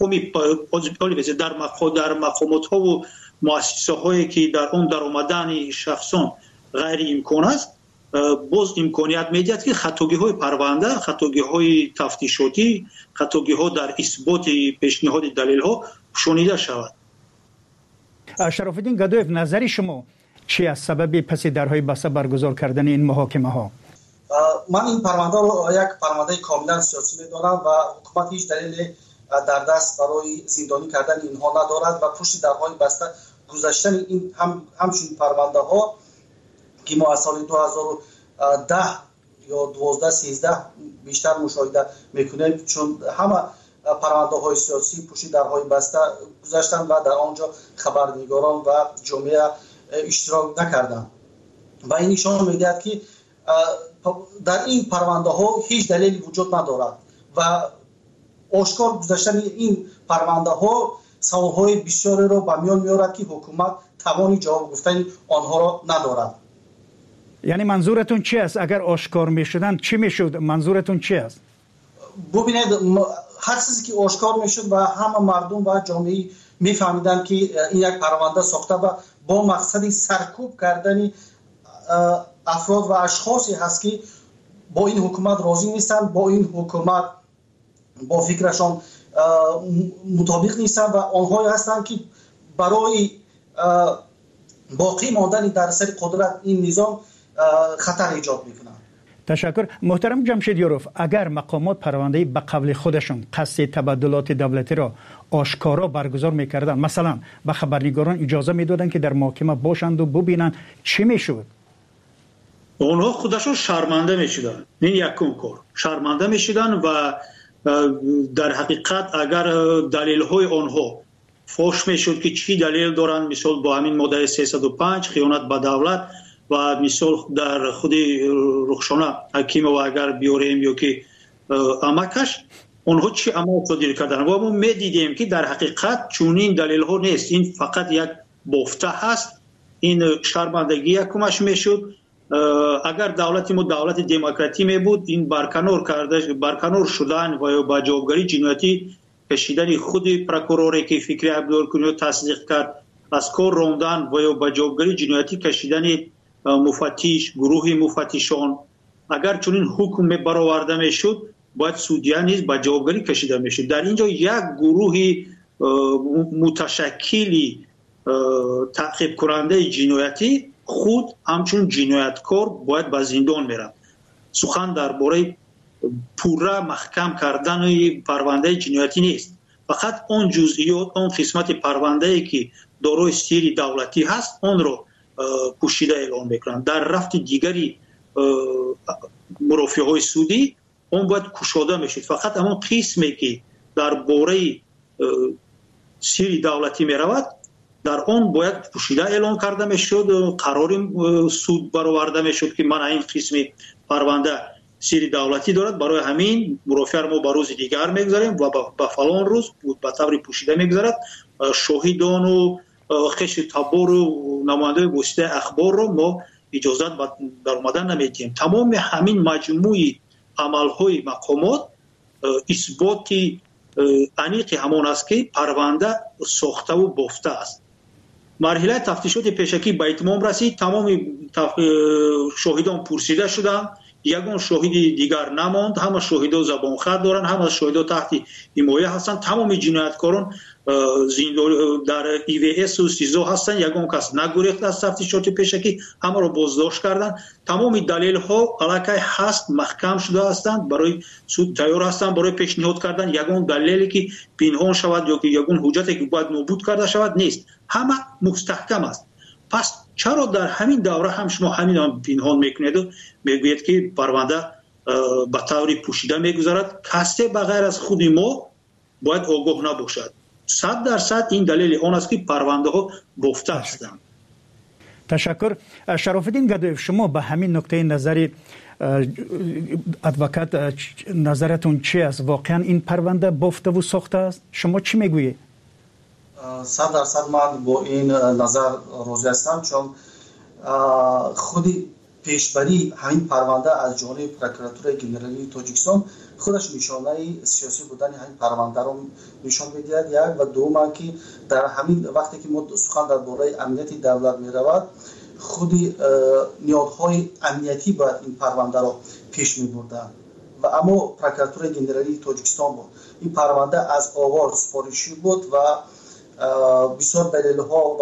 در در مقامات ها و مؤسسه هایی که در اون در آمدن شخصان غیر امکان است، باز امکانیت میدهد که خطاگی های پرونده، خطاگی های تفتیشاتی، خطاگی ها در اثبات پیشنهاد دلیل ها شنیده شود. شراف‌الدین گدایف، نظر شما چی از سبب پس درهای بسته برگزار کردن این محاکمه ها؟ من این پرونده رو یک پرونده کاملا سیاسی میدانم و حکومت هیچ دلیل در دست برای زندانی کردن اینها ندارد و پشت درهای بسته گذاشتن این هم همچنین پرونده ها که ما از سال دو هزار و ده یا دوازده سیزده بیشتر مشاهده میکنیم، چون همه پرونده های سیاسی پشت درهای بسته گذاشتن و در آنجا خبرنگاران و جامعه اشتراک نکردن و این نشان میدهد که در این پرونده ها هیچ دلیلی وجود ندارد و آشکار گذاشتن این پرونده ها سوال های بسیاری را به میان میارد که حکومت توانی جواب گفتن آنها را ندارد. یعنی منظورتون چی است؟ اگر آشکار میشدن چی میشد؟ منظورتون چی است؟ ببینید، هر چیزی که آشکار میشد و همه مردم و جامعه میفهمیدن که این یک پرونده ساخته و با مقصد سرکوب کردن افراد و اشخاصی هست که با این حکومت راضی نیستن، با این حکومت با فکرشان مطابق نیستن و آنهایی هستند که برای باقی ماندن در سر قدرت این نظام خطر ایجاد میکنن. تشکر. محترم جمشید یاروف، اگر مقامات پرونده به قبل خودشون قصد تبادلات دولتی را آشکارا برگزار میکردن، مثلا به خبرنگاران اجازه میدادن که در محاکمه باشند و ببینن، چی میشد؟ اونها خودشون شرمنده میشدن. این یکم کار شرمنده میشدن و در حقیقت اگر دلیل های آنها فوش میشد که چی دلیل دارن، مثال با همین ماده سیصد و پنج خیانت به دولت و مثال در خود رخشانه حکیم و اگر بیاریم یا که امکش اونها چی عمل صادر کردن و ما میدیدیم که در حقیقت چونین دلیل ها نیست، این فقط یک بافته هست. این شرمندگی یکمش میشد. اگر دولت ما دولت دموکراتی می بود، این برکنار کرده برکنار شدن و یا با جوابگری جنایتی کشیدن خود پروکوروری که فکری عبدالکنیو تصدیق کرد از کار راندن و یا با جوابگری جنایتی کشیدن مفتش، گروه مفتشان، اگر چنین حکم برآورده میشد باید سودیا نیز با جوابگری کشیده میشد. در اینجا یک گروه متشکلی تعقیب کننده جنایتی خود همچون جنایتکار باید به زندان میرن. سخن درباره پورا محکم کردن پرونده جنایتی نیست، فقط اون جزئیات، اون قسمت پرونده ای که دارای سری دولتی هست اون رو پوشیده اعلام میکنن. در رفت دیگری مرافعه های سودی اون باید کشاده میشد. فقط همون قسمی که درباره سری دولتی میرود در اون باید پوشیده اعلام کرده میشد، قرار سود برآورده میشد که من این قسم پرونده سری دولتی دارد. برای همین مرافعه ما به روز دیگر میگذاریم و به فلان روز به طور پوشیده میگذارد. شاهدان و خش تبار و نماینده گسته اخبار رو ما اجازت در اومدن نمیدیم. تمام همین مجموعه عملهای مقامات اثبات انیق همان است که پرونده ساخته و بافته است. مرحله تفتیشات پیشکی به اتمام رسید. تمام شاهدان پرسیده شدند. یگان شاهد دیگر نماند. همه شاهدان زبان خط دارند، همه شاهدان تحت حمایه هستند. تمام جنایتکاران در ای وی اس و سیزو هستند. یگان کس نگریخت از تفتیشات پیشکی، همه را بازداشت کردند. تمام دلیل ها علیه هست محکم شده هستند، برای سود تیار هستند برای پیشنهاد کردن یگان دلیلی که پنهان شود یا که یگان حجتی که باید نابود کرده شود نیست. همه مستحکم است. پس چرا در همین دوره هم شما همین هم پنهان میکنید و میگوید که پرونده به طور پوشیده میگذارد؟ کسی بغیر از خود ما باید آگاه نباشد. صد درصد این دلیل آن است که پرونده ها بافته هستند. تشکر. شرافالدین گدایف، شما به همین نکته نظری ادوکات نظرتون چی است؟ واقعا این پرونده بافته و ساخته است؟ شما چی میگویید؟ صد درصد من با این نظر راضی هستم، چون خودی پیشبری همین پرونده از جانب پروکراتور گنرالی تاجیکستان خودش نشانه سیاسی بودن همین پرونده رو نشان می‌دهد. یک و دوم که در همین وقتی که ما سخن درباره امنیت دولت می‌رود، خودی نیازهای امنیتی باید این پرونده رو پیش می‌بردند و اما پروکراتور گنرالی تاجیکستان بود. این پرونده از آغاز سفارشی بود و بسیار دلیل‌ها و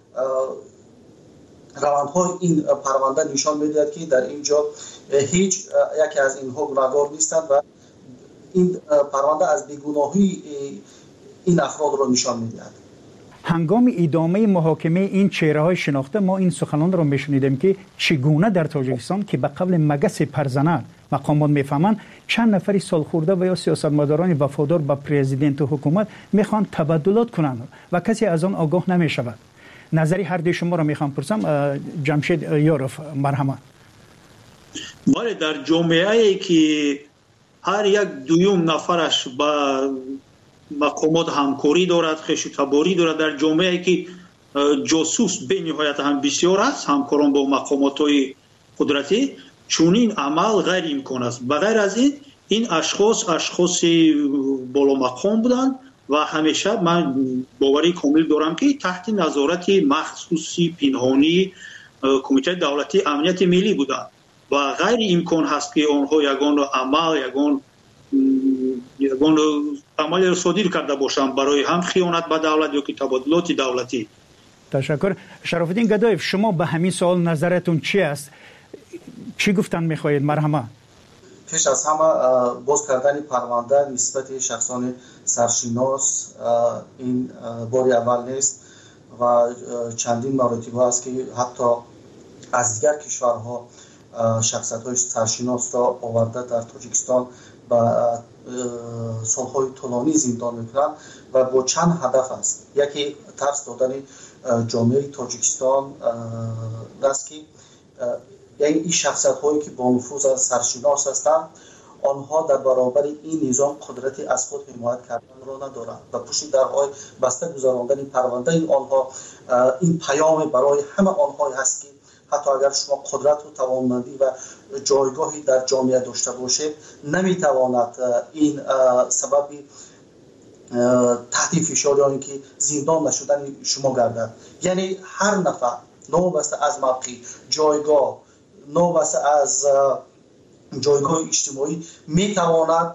روندهای این پرونده نشان می‌دهد که در اینجا هیچ یکی از اینها گناهکار نیستند و این پرونده از بیگناهی این افراد را نشان می‌دهد. هنگام ادامه محاکمه این چهره‌های شناخته ما این سخنان را می‌شنیدیم که چگونه در تاجیکستان که به قبل مگس پرزنان مقامات میفهمند چند نفری سالخورده و یا سیاستمداران وفادار به پرزیدنت و حکومت میخوان تبدلات کنند و کسی از آن آگاه نمیشود. نظری هر دوی شما را میخوام پرسم. جمشید یاروف، مرحمت. بله، در جامعه‌ای که هر یک دویم نفرش با مقامات همکاری دارد، خش تباری دارد، در جامعه‌ای که جاسوس به نهایت هم بسیار است، همکاران با مقامات‌های قدرتی، چون این عمل غیر امکان است. بغیر از این این اشخاص اشخاص بالا مقام بودند و همیشه من باوری کامل دارم که تحت نظارت مخصوصی پنهانی کمیته دولتی امنیت ملی بودند و غیر امکان هست که آنها یگان عمل یگان یگان عمل را صادر کرده باشند برای هم خیانت به دولت یا که تبادلات دولتی. تشکر. شرافالدین گدایف، شما به همین سوال نظرتون چی است؟ چی گفتن میخواهید؟ مرحمت. پیش از همه باز کردن پرونده نسبت شخصان سرشناس این باری اول نیست و چندین مراتب است که حتی از دیگر کشورها شخصیت‌های سرشناس را آورده در تاجیکستان و سالهای طولانی زندان میکنند و با چند هدف است. یکی ترس دادن جامعه تاجیکستان است که یعنی این شخصیت هایی که با نفوذ از سرشناس هستند آنها در برابر این نظام قدرتی از خود حمایت کردن را ندارند و پشت درهای بسته گذراندن پرونده این آنها این پیام برای همه آنها هست که حتی اگر شما قدرت و توانمندی و جایگاهی در جامعه داشته باشید نمیتواند این سبب تحت فشار که زندان نشدن شما گردد. یعنی هر نفر نوبسته از موقع جایگاه نوبسته از جایگاه اجتماعی میتواند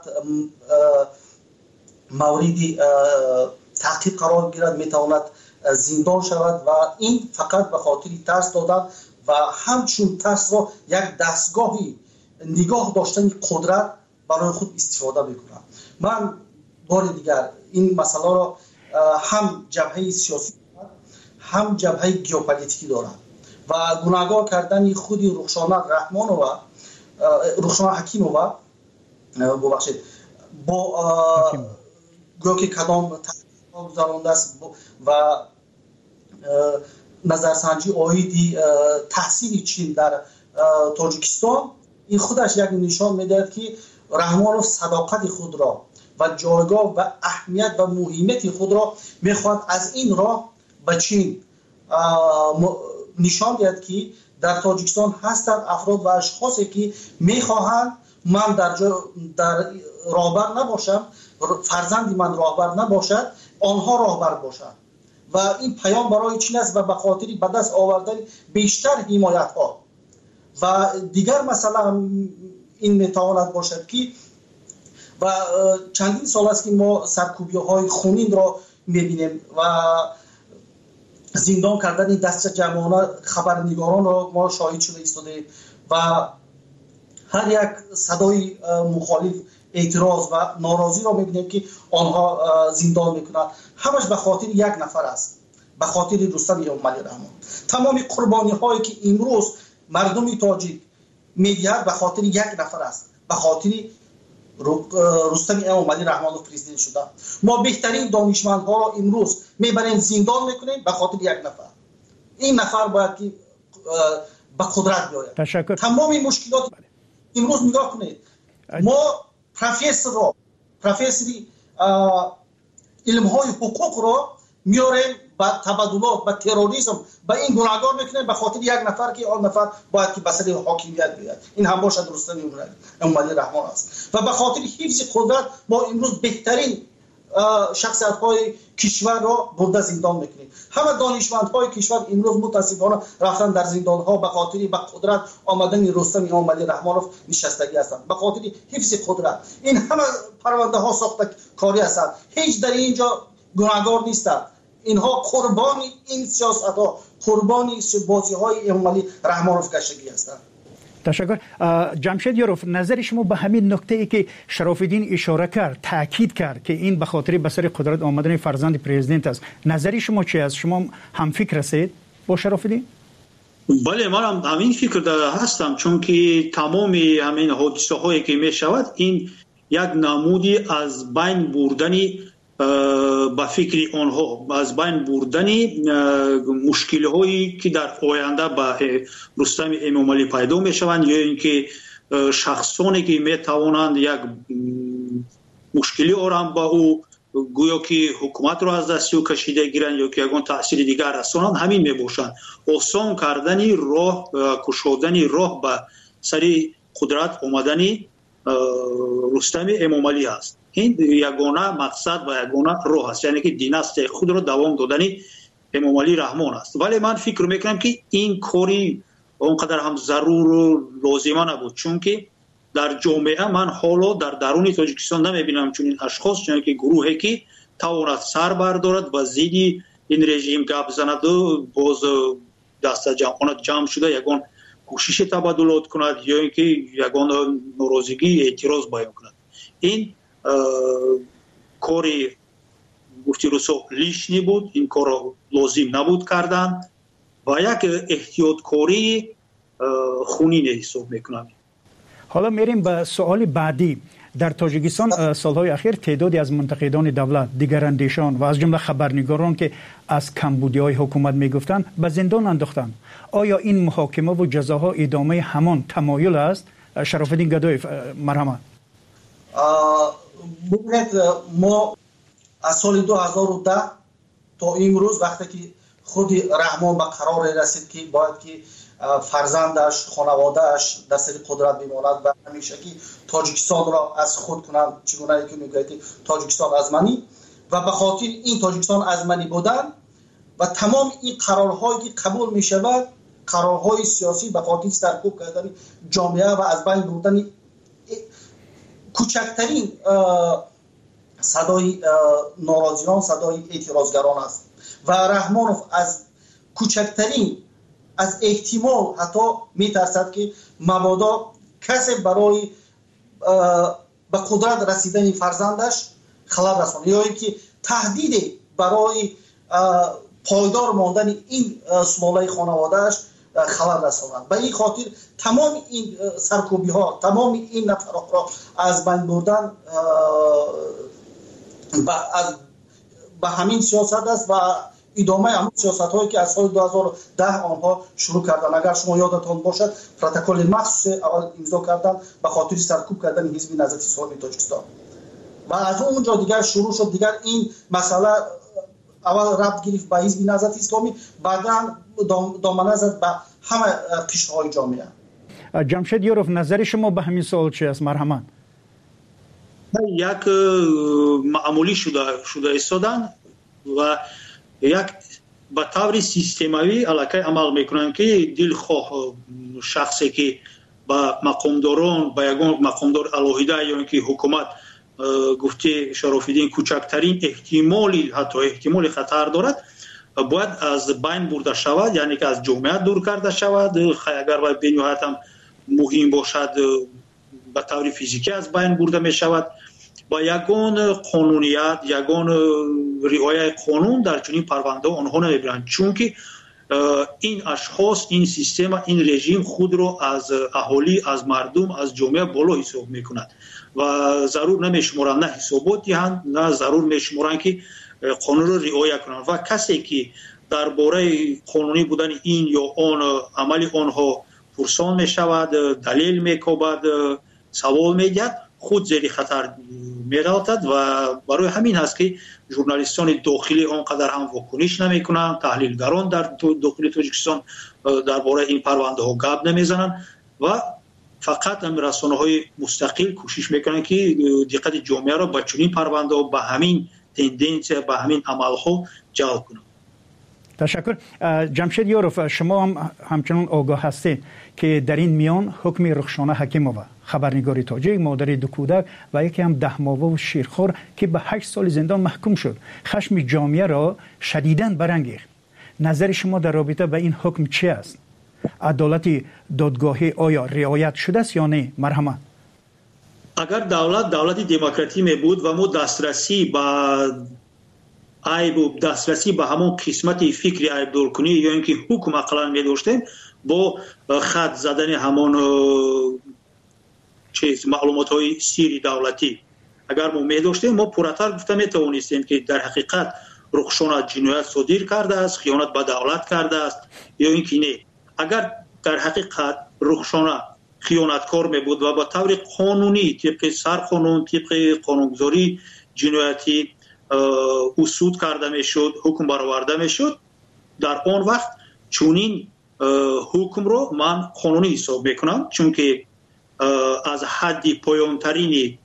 موردی تحقیق قرار گیرد، میتواند زندان شود و این فقط به خاطر ترس دادن و همچون ترس را یک دستگاهی نگاه داشتن قدرت برای خود استفاده میکنند. من بار دیگر این مسئله را هم جبهه سیاسی هم جبهه گیوپولیتیکی دارد و گناهکار کردن خودی رخشانه رحمانووا رخشانه حکیمووا ببخشید با گویا که کدام تحقیق گذرانده است و نظرسنجی آیدی تحصیل چین در تاجیکستان این خودش یک نشان میدهد که رحمانوف صداقت خود را و جایگاه و اهمیت و مهمیت خود را میخواد از این راه به چین نشان دهد که در تاجیکستان هستند افراد و اشخاصی که میخواهند من در در راهبر نباشم، فرزندی من راهبر نباشد، آنها راهبر باشند و این پیام برای چین است و به خاطر به دست آوردن بیشتر حمایت ها و دیگر مثلا این میتواند باشد که و چندین سال است که ما سرکوبی های خونین را میبینیم و زندان کردن دست جمعانه خبرنگاران را ما شاهد شده ایستادیم و هر یک صدای مخالف اعتراض و ناراضی را میبینیم که آنها زندان میکنند. همش به خاطر یک نفر است، به خاطر رستم اموملی رحمان. تمام قربانی هایی که امروز مردم تاجیک میدهد به خاطر یک نفر است، به خاطر رستم اموملی رحمانوف پرزیدنت شده. ما بهترین دانشمندها را امروز میبریم زندان میکنیم به خاطر یک نفر. این نفر باید که به قدرت بیاید. تشکر. تمام این مشکلات امروز نگاه کنید، ما پروفسور را پروفسوری علم های حقوق را میاریم با تبادلات با تروریسم با این گناهکار میکنیم به خاطر یک نفر که آن نفر باید که بسر حاکمیت بیاید. این هم باشد رستم اموملی رحمان است و به خاطر حفظ قدرت ما امروز بهترین شخصیت های کشور را برده زندان میکنیم. همه دانشمند های کشور امروز متاسفانه رفتن در زندان ها به خاطر به قدرت آمدن رستم اموملی رحمانوف نشستگی هستند، به خاطر حفظ قدرت. این همه پرونده ها ساخته کاری هستند، هیچ در اینجا گناهکار نیستند. اینها قربانی این سیاست ها، قربانی بازی های اموملی رحمانوف گشتگی هستند. تشکر. جمشید یاروف، نظر شما به همین نکته ای که شراف‌الدین اشاره کرد، تاکید کرد که این به خاطر به سر قدرت آمدن فرزند پرزیدنت است، نظر شما چی است؟ شما هم فکر هستید با شراف‌الدین؟ بله، من هم همین فکر هستم، چون که تمام همین حادثه هایی که می شود این یک نمودی از بین بردنی با فکر آنها، از بین بردنی مشکل هایی که در آینده با رستم اموملی پیدا می شوند یا اینکه شخصانی که می توانند یک مشکلی آرام با او گویا که حکومت را از دست او کشیده گیرند یا که یگان تأثیر دیگر رسانند، همین می باشند. آسان کردنی راه، کشودنی راه به سری قدرت آمدنی رستم اموملی است. این یگانه مقصد و یگانه راه است، یعنی که دیناستی خود را دوام دادنی اموملی رحمان است. ولی من فکر میکنم که این کاری اونقدر هم ضرور و لازمه نبود، چون که در جامعه من حالا در درون تاجیکستان نمیبینم چون این اشخاص، چون که گروهی که تواند سر بردارد و زیدی این رژیم گپ زند و باز دست جمعانت جمع شده یگان کوشش تبادلات کند یا اینکه یگان ناراضگی اعتراض بیان کند. این کاری گفتی رسو لیشنی بود، این کار لازم نبود کردن و یک احتیاط کاری خونین حساب میکنم. حالا میریم به سوال بعدی. در تاجیکستان سالهای اخیر تعدادی از منتقدان دولت، دیگراندیشان و از جمله خبرنگاران که از کمبودی‌های حکومت میگفتند به زندان انداختند. آیا این محاکمه و جزاها ادامه همان تمایل است؟ شراف‌الدین گدایف، مرحمت. ببینید، ما از سال دو هزار و ده تا امروز وقتی که خود رحمان به قرار رسید که باید که فرزندش، خانوادهش در سر قدرت بماند و همیشه که تاجیکستان را از خود کنند، چگونه که میگوید تاجیکستان از منی، و به خاطر این تاجیکستان از منی بودن و تمام این قرارهایی که قبول می شود، قرارهای سیاسی به خاطر سرکوب کردن جامعه و از بین بردن کوچکترین صدای ناراضیان، صدای اعتراضگران است و رحمانوف از کوچکترین از احتمال حتی میترسد که مبادا کسی برای به قدرت رسیدن فرزندش خلل رساند یا اینکه تهدید برای پایدار ماندن این سلاله خانوادهش خلل رساند. به این خاطر تمام این سرکوبی ها، تمام این نفرات را از بین بردن به همین سیاست است و ادامه همون سیاست هایی که از سال دو هزار و ده آنها شروع کردن. اگر شما یادتان باشد پروتکل مخصوص اول امضا کردن به خاطر سرکوب کردن حزب نهضت اسلامی تاجیکستان و از اونجا دیگر شروع شد. دیگر این مسئله اول ربط گرفت به حزب نهضت اسلامی، بعدا دامنه زد به همه قشرهای جامعه. جمشید یوروف، نظر شما به همین سوال چی است؟ مرحبا. یک معمولی شده شده ایستادن و یک به طور سیستماوی علاقه عمل میکنن که دلخواه شخصی که با مقامداران با یگان مقامدار الهیده یا اینکه حکومت گفته شرافالدین کوچکترین احتمالی حتی احتمال خطر دارد باید از بین برده شود، یعنی که از جامعه دور کرده شود. اگر باید بنیهایت هم مهم باشد به طور فیزیکی از بین برده می شود. با یگان قانونیت، یگان رعایت قانون در چنین پرونده آنها نمیبرند، چون که این اشخاص، این سیستم، این رژیم خود را از اهالی، از مردم، از جامعه بالا حساب میکند و ضرور نمیشمارند نه حسابات دهند، نه ضرور میشمارند که قانون را رعایت کنند. و کسی که درباره قانونی بودن این یا آن عمل آنها پرسان میشود، دلیل میکوبد، سوال میگیرد، خود زیر خطر میراتد و برای همین هست که ژورنالیستان داخلی آنقدر هم واکنش نمیکنند، تحلیلگران در داخل تاجیکستان درباره این پرونده ها گپ نمیزنند و فقط هم رسانه های مستقل کوشش میکنند که دقت جامعه را به چنین پرونده ها، به همین تندنسی، به همین عمل ها جلب کنند. تشکر. جمشید یوروف، شما هم همچنان آگاه هستید که در این میان حکم رخشانه حکیمووا، خبرنگار تاجیک، مادر دو کودک و یکی هم ده ماهه و شیرخوار که به هشت سال زندان محکوم شد، خشم جامعه را شدیداً برانگیخت. نظر شما در رابطه با این حکم چی است؟ عدالت دادگاهی آیا رعایت شده است یا نه؟ مرحمت. اگر دولت دولت دموکراتی می بود و ما دسترسی به عیب و دسترسی به همون قسمت فکری عیب دور کنی یا اینکه حکم اقلا می داشتیم، با خط زدن همون چیز معلومات های سیری دولتی اگر ما می داشتیم، ما پراتر گفته می توانستیم که در حقیقت رخشانه جنایت صادر کرده است، خیانت به دولت کرده است یا اینکه نه. اگر در حقیقت رخشانه خیانتکار می بود و با طور قانونی طبق سرقانون، طبق قانونگذاری جنایتی اصول کرده می شد، حکم برآورده می شد، در آن وقت چونین حکم رو من قانونی حساب میکنم، چون که از حد پایانترین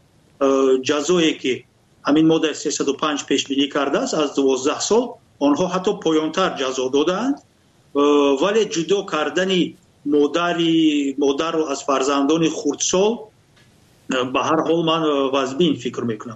جزایی که همین ماده سیصد و پنج پیش بینی کرده است از دوازده سال، آنها حتی پایانتر جزا دادند، ولی جدا کردن مادری مادر رو از فرزندان خردسال به هر حال من واجبین فکر میکنم.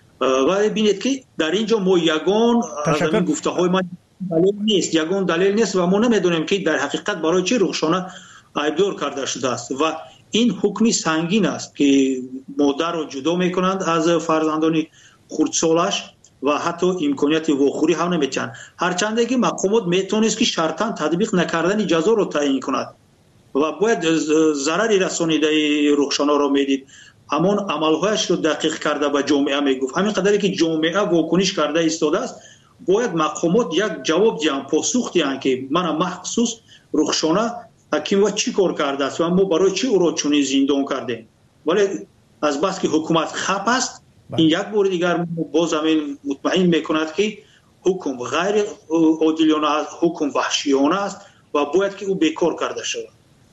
و ببینید که در اینجا ما یگان از این گفته های من دلیل نیست، یگان دلیل نیست و ما نمیدونیم که در حقیقت برای چه رخشانه عیبدار کرده شده است و این حکمی سنگین است که مادر رو جدا میکنند از فرزندان خردسالش و حتی امکانیت واخوری هم نمیتن، هرچند که مقامات میتونست که شرطاً تطبیق نکردن جزا رو تعیین کند و باید ضرری رسانیده رخشانه رو میدید، همون عملهایش رو دقیق کرده به جامعه میگفت. همین قدری که جامعه واکنش کرده ایستاده است، باید مقامات یک جواب دیان، پاسخ دیان که من مخصوص رخشانه حکیم و چی کار کرده است و ما برای چی او را چنین زندان کردیم. ولی از بس که حکومت خپ است، این یک بار دیگر باز همین مطمئن میکند که حکم غیر عادلانه است، حکم وحشیانه است و باید که او بیکار کرده شود.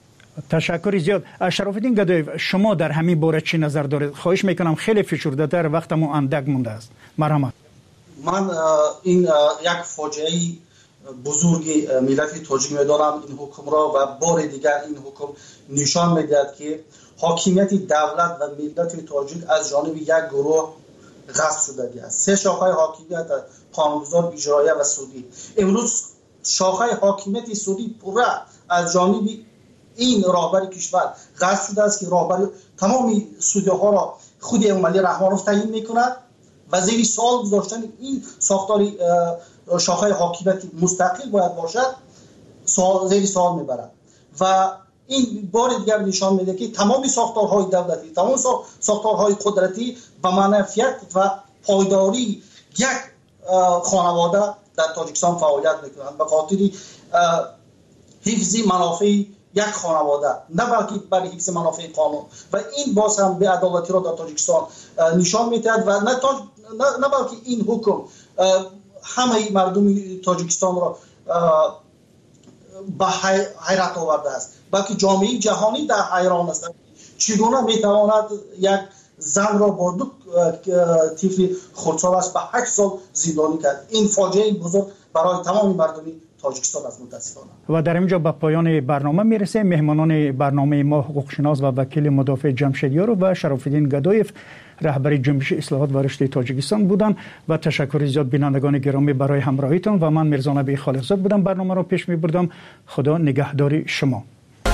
تشکر زیاد. شرافالدین گدایف، شما در همین باره چی نظر دارید؟ خواهش میکنم خیلی فشرده تر، وقتمون اندک مونده است. مرحمت. من این یک فاجعه بزرگی ملت تاجیک میدانم این حکم را و بار دیگر این حکم نشان میدهد که حاکمیت دولت و ملت تاجیک از جانب یک گروه غصب شده است. سه شاخه حاکمیت، قانونگذار، اجرایی و سودی. امروز شاخه حاکمیت سودی پورا از جانب این راهبر کشور غصب شده است که راهبر تمام سودی ها را خود امامعلی رحمانوف تعیین میکند و زیر سوال گذاشتن این ساختار شاخه حاکمیت مستقل باید باشد سوال زیر سوال میبرد و این بار دیگر نشان میده که تمام ساختارهای دولتی، تمام ساختارهای قدرتی به منفعت و پایداری یک خانواده در تاجیکستان فعالیت میکنند به خاطر حفظ منافع یک خانواده، نه بلکه برای حفظ منافع قانون. و این باز هم به عدالتی را در تاجیکستان نشان میدهد و نه, تاج... نه... نه بلکه این حکم همه مردم تاجیکستان را به حیرت آورده است، بلکه جامعه جهانی در حیران است چگونه میتواند یک زن را با دو طفل خردسال است به هشت سال زندانی کرد. این فاجعه بزرگ برای تمام مردم تاجیکستان است متاسفانه. و در اینجا به پایان برنامه میرسه. مهمانان برنامه ما حقوقشناس و وکیل مدافع جمشیدیارو و شرافالدین گدایف رهبر جنبش اصلاحات و رشد تاجیکستان بودند و تشکر زیاد بینندگان گرامی برای همراهیتان و من میرزا نبی خالقزاد بودم برنامه را پیش میبردم. خدا نگهدار شما.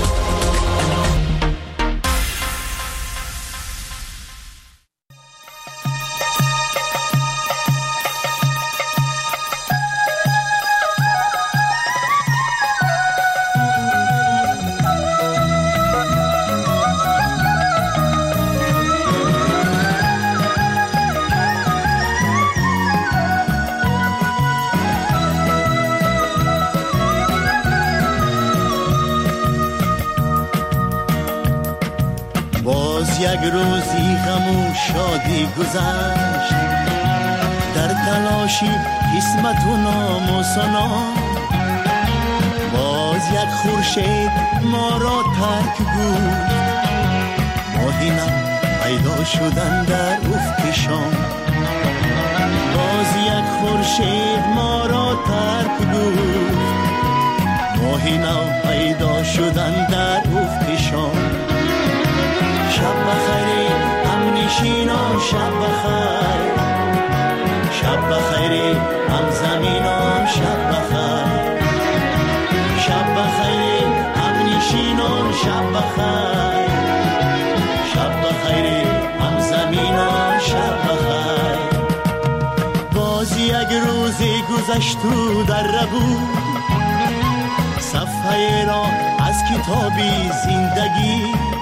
یک روزی غم و شادی گذشت، در تلاشی قسمت و نام و سنا. باز یک خورشید ما را ترک بود، ماهی نو پیدا شدن در افق شام. باز یک خورشید ما را ترک بود، ماهی نو پیدا شدن در افق شام. شب بخیر هم نشینان، شب بخیر، شب بخیر هم زمینان، شب بخیر، شب بخیر هم نشینان، شب بخیر، شب بخیر هم زمینان، شب بخیر. باز یک روزی گذشت و در بود، صفحه را از کتابی زندگی.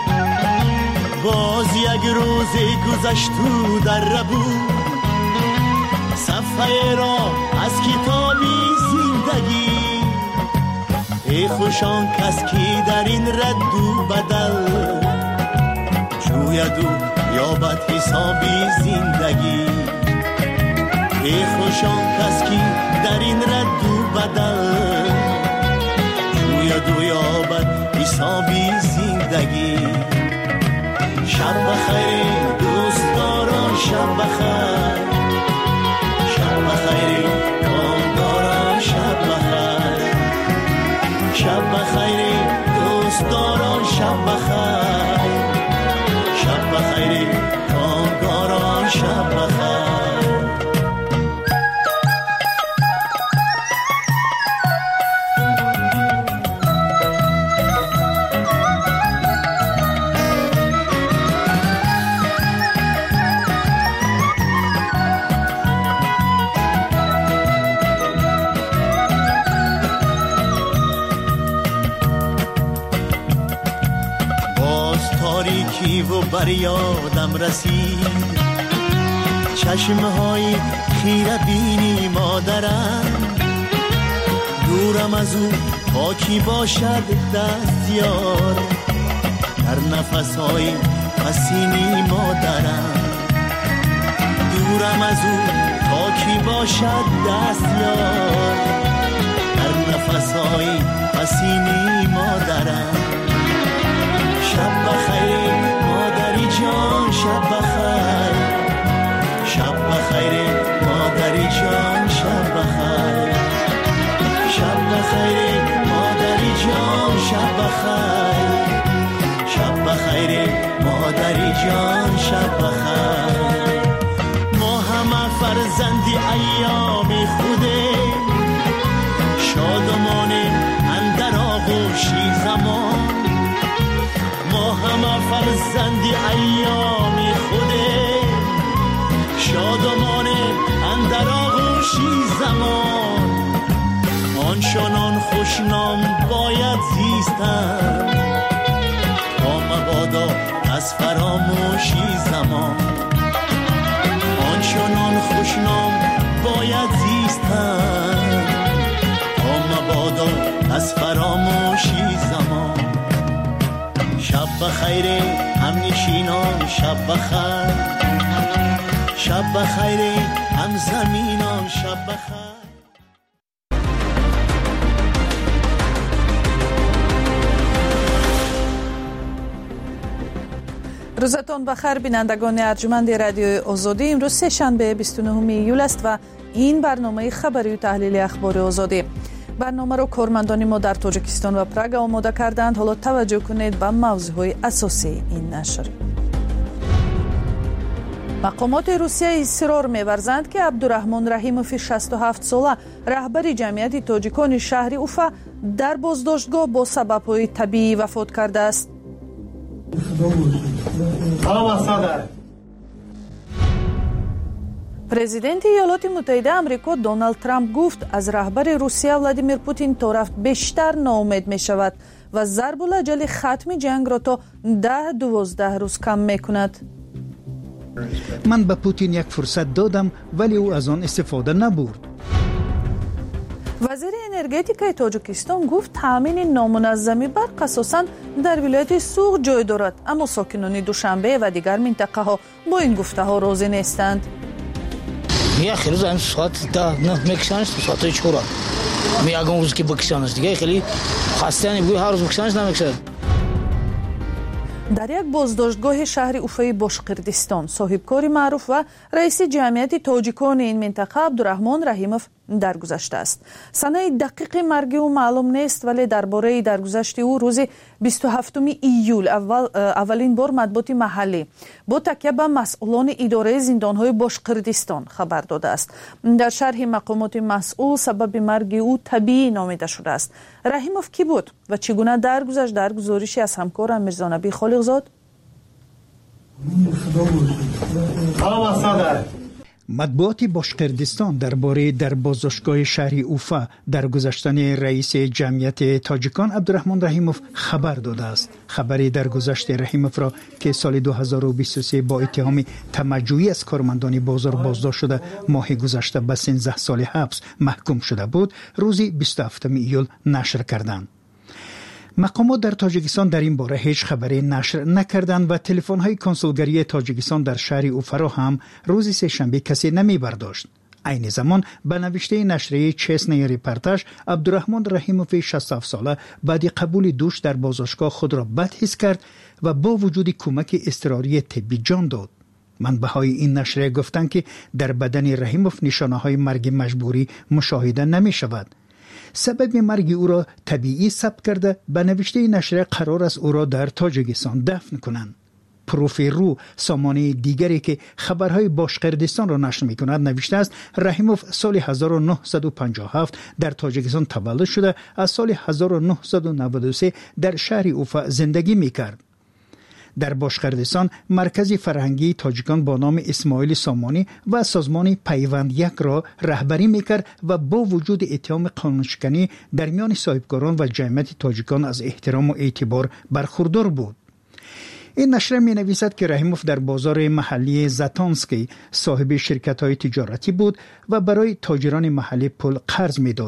باز یک روزی گذشت و در بود، صفحه را از کتابی زندگی. ای خوشان کس کی در این رد و بدل، جوید و یابد حسابی زندگی. ای خوشان کس کی در این رد و بدل، جوید و یابد حسابی زندگی. شب بخیر دوستداران، شب بخیر، شب بخیر کامگاران، شب بخیر، شب بخیر دوستداران، شب بخیر، شب بخیر کامگاران، شب بخیر. و بر یادم رسید چشمهای خیره بینی مادرم. دورم از او پاکی باشد دستیار، در نفسهای پسینی مادرم. دورم از او پاکی باشد دستیار، در نفسهای پسینی مادرم. شب بخیر مادری جان، شب بخیر، شب بخیر مادری جان، شب بخیر، شب بخیر مادری جان، شب بخیر، شب بخیر مادری جان، شب بخیر. ما همه فرزندی ایام خوده، شادمانه اندر آغوشی زمان. ما همه فرزندی ایام خوده، شادمانه اندر آغوشی زمان. آنچنان خوشنام باید زیستن، تا مبادا از فراموشی زمان. آنچنان خوشنام باید زیستن، مبادا از فراموشی زمان. شب بخیر همنشینان، شب بخیر، شب بخیر هم زمینان، شب بخیر. روزتون بخیر بینندگان ارجمند رادیوی آزادی. امروز سه شنبه بیست و نهم ایول است و این برنامه خبری و تحلیل اخبار آزادی. برنامه رو کارمندان ما در تاجیکستان و پراگ آماده کردند. حالا توجه کنید به موضوعهای اساسی این نشر. مقامات روسیه اصرار می‌ورزند که عبدالرحمن رحیموف شصت و هفت ساله رهبر جمعیت تاجیکان شهر اوفا در بازداشتگاه با سبب‌های طبیعی وفات کرده است. پرزیدنت ایالات متحده آمریکا دونالد ترامپ گفت از رهبر روسیه ولادیمیر پوتین تا رفت بیشتر ناامید می شود و ضرب الاجل ختم جنگ را تا ده دوازده روز کم می کند. من به پوتین یک فرصت دادم ولی او از آن استفاده نبرد. وزیر انرژتیک تاجیکستان گفت تامین نامنظمی برق اساساً در ولایت سوغ جای دارد، اما ساکنان دوشنبه و دیگر منطقه ها با این گفته ها راضی نیستند. یا خیلی روز ساعت ده نه میکشنش ساعت چهار میاگم روز که بکشنش دیگه خیلی خسته نمیگه هر روز بکشنش نمیکشه. در یک بازداشتگاه شهر اوفای باشقردستان صاحبکاری معروف و رئیس جمعیت تاجیکان این منطقه عبدالرحمن رحیموف درگذشته است. سنه دقیق مرگ او معلوم نیست، ولی درباره درگذشت او روز بیست و هفتم ایول اول اولین بار مطبوعات محلی با تکیه به مسئولان اداره زندانهای باشقردستان خبر داده است. در شرح مقامات مسئول سبب مرگ او طبیعی نامیده شده است. رحیموف کی بود و چگونه درگذشت؟ در گزارشی از همکارم میرزا نبی خالقزاد. مطبوعات باشقردستان درباره در بازداشتگاه شهر اوفا در گذشتن رئیس جمعیت تاجیکان عبدالرحمن رحیموف خبر داده است. خبری در گذشت رحیموف را که سال دو هزار و بیست و سه با اتهام تمجوی از کارمندان بازار بازداشت شده ماه گذشته به سیزده سال حبس محکوم شده بود، روز بیست و هفتم ایول نشر کردند. مقامات در تاجیکستان در این باره هیچ خبری نشر نکردند و تلفن‌های کنسولگری تاجیکستان در شهر اوفا را هم روز سه‌شنبه کسی نمی برداشت. عین زمان به نوشته نشریه چسنی ریپورتاژ عبدالرحمن رحیموف شصت و هفت ساله بعد قبول دوش در بازداشتگاه خود را بد حس کرد و با وجود کمک اضطراری طبی جان داد. منبع‌های این نشریه گفتند که در بدن رحیموف نشانه‌های مرگ مجبوری مشاهده نمی‌شود. سبب مرگ او را طبیعی ثبت کرده به نوشته نشریه قرار است او را در تاجیکستان دفن کنند. پروفیرو سامانه دیگری که خبرهای باشقردستان را نشر می‌کند نوشته است رحیموف سال هزار و نهصد و پنجاه و هفت در تاجیکستان تولد شده، از سال هزار و نهصد و نود و سه در شهر اوفا زندگی می‌کرد. در باشقردستان مرکز فرهنگی تاجیکان با نام اسماعیل سامانی و سازمان پیوند یک را رهبری میکرد و با وجود اتهام قانونشکنی در میان صاحبکاران و جمعیت تاجیکان از احترام و اعتبار برخوردار بود. این نشریه می نویسد که رحیموف در بازار محلی زاتانسکی صاحب شرکت‌های تجارتی بود و برای تاجران محلی پول قرض میداد.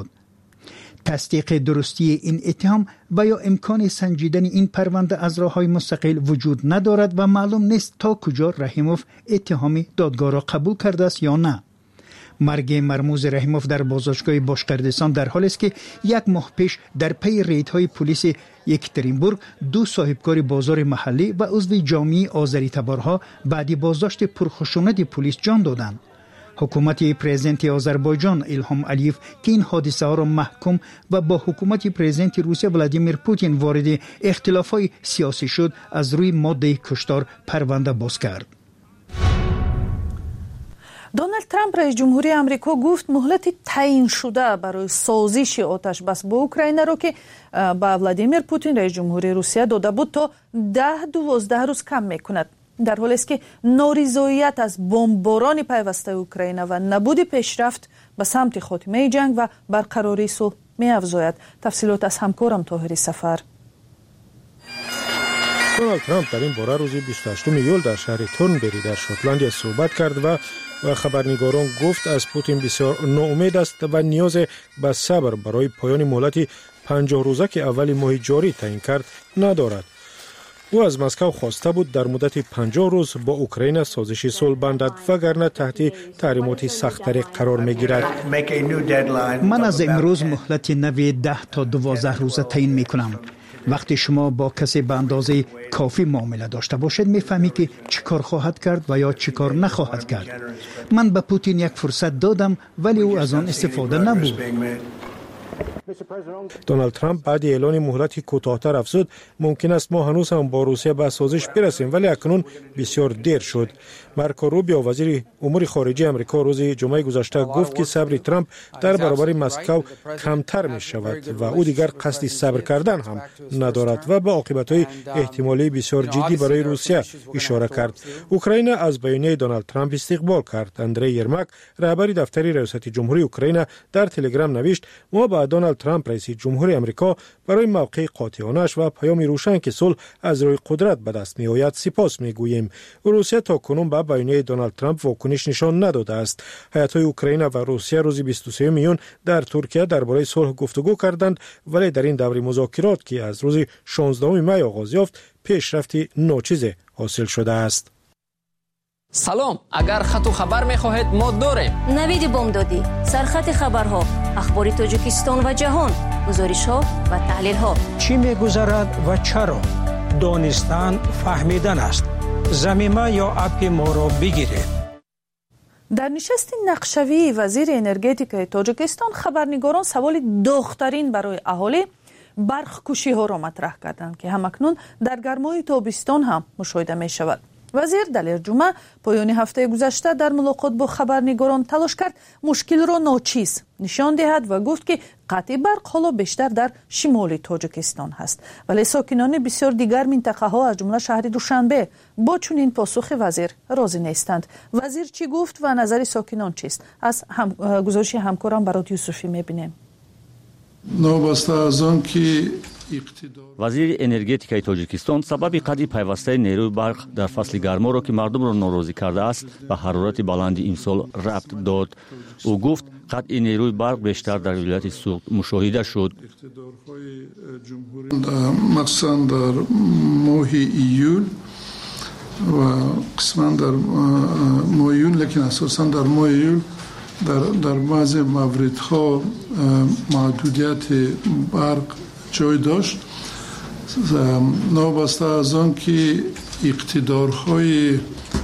تصدیق درستی این اتهام و یا امکان سنجیدن این پرونده از راه‌های مستقل وجود ندارد و معلوم نیست تا کجا رحیموف اتهام دادگاه را قبول کرده است یا نه. مرگ مرموز رحیموف در بازداشتگاه باشقردستان در حالی است که یک ماه پیش در پی ریدهای پلیس یکترینبورگ دو صاحبکار بازار محلی و عضو جامعه آذری تبارها بعد بازداشت پرخشونت پلیس جان دادند. حکومت پرزیدنت آذربایجان ایلهام علیف که این حادثه ها را محکوم و با حکومت پرزیدنت روسیه ولادیمیر پوتین وارد اختلافات سیاسی شد از روی ماده کشتار پرونده باز کرد. دونالد ترامپ رئیس جمهوری آمریکا گفت مهلت تعیین شده برای سازش آتش بس با اوکراین را که با ولادیمیر پوتین رئیس جمهوری روسیه داده بود تا ده دوازده روز کم میکند، در حالی است که نارضایت از بمباران پیوسته اوکراین و نبود پیشرفت به سمت خاتمه جنگ و برقراری صلح می‌افزاید. تفصیلات از همکارم طاهری سفر. دونالد ترامپ در این باره روز بیست و هشتم ایول در شهر تورنبری در شوتلند صحبت کرد و و خبرنگاران گفت از پوتین بسیار ناامید است و نیاز به صبر برای پایان مهلت پنجاه روزه که اول ماه جاری تعیین کرد ندارد. او از مسکو خواسته بود در مدت پنجاه روز با اوکراین سازش صلح بندد وگرنه تحت تحریمات سخت‌تری قرار می‌گیرد. من از امروز مهلت نوی ده تا دوازده روزه تعیین می‌کنم. وقتی شما با کسی به اندازه کافی معامله داشته باشید میفهمی که چی کار خواهد کرد و یا چی کار نخواهد کرد. من به پوتین یک فرصت دادم ولی او از آن استفاده نبود. دونالد ترامپ بعد اعلان مهلت کوتاه‌تر افزود ممکن است ما هنوز هم با روسیه به سازش برسیم ولی اکنون بسیار دیر شد. مارکو روبیو وزیر امور خارجه آمریکا روز جمعه گذشته گفت که صبر ترامپ در برابر مسکو کمتر می شود و او دیگر قصد صبر کردن هم ندارد و به عاقبت‌های احتمالی بسیار جدی برای روسیه اشاره کرد. اوکراین از بیانیه دونالد ترامپ استقبال کرد. اندری یرماک رهبر دفتر ریاست جمهوری اوکراین در تلگرام نوشت ما با دونالد ترامپ رئیس جمهوری آمریکا برای موقع قاطعانه‌اش و پیام روشن که صلح از روی قدرت به دست می‌آید سپاس می‌گوییم. روسیه تا کنون به بیانیه دونالد ترامپ واکنش نشان نداده است. هیات‌های اوکراین و روسیه روز بیست و سه میون در ترکیه درباره صلح گفتگو کردند ولی در این دور مذاکرات که از روز شانزدهم می آغاز یافت پیشرفتی ناچیز حاصل شده است. سلام، اگر خط و خبر می‌خواهید ما داریم. نوید بامدادی، سرخط خبرها، اخبار تاجیکستان و جهان، گزارش‌ها و تحلیل‌ها. چی می‌گذرد و چرا؟ دانستن فهمیدن است. زمینه یا اپ ما را بگیرید. در نشست نقشوی وزیر انرژتیک تاجیکستان خبرنگاران سوال داغ‌ترین برای اهالی برق کشی ها را مطرح کردند که همکنون در گرمای تابستان هم مشاهده می شود. وزیر دلیر جمعه پایان هفته گذشته در ملاقات با خبرنگاران تلاش کرد مشکل را ناچیز نشان دهد و گفت که قطع برق حالا بیشتر در شمال تاجیکستان هست ولی ساکنان بسیار دیگر منطقه ها از جمله شهر دوشنبه با چنین پاسخ وزیر راضی نیستند. وزیر چی گفت و نظر ساکنان چیست؟ از هم... گزارش همکارم برات یوسفی میبینیم. نوبسته از آن که وزیر انرژتیک تاجیکستان سبب قطع پیوسته نیروی برق در فصل گرما را که مردم را ناراضی کرده است به حرارت بلند امسال ربط داد. او گفت قطع نیروی برق بیشتر در ولایت سوق مشاهده شد. مخصوصا در ماه ایول و قسما در ماه ایول لیکن اساسا در ماه ایول در در بعضی موردها محدودیت برق جای داشت. نابسته از آن که اقتدارهای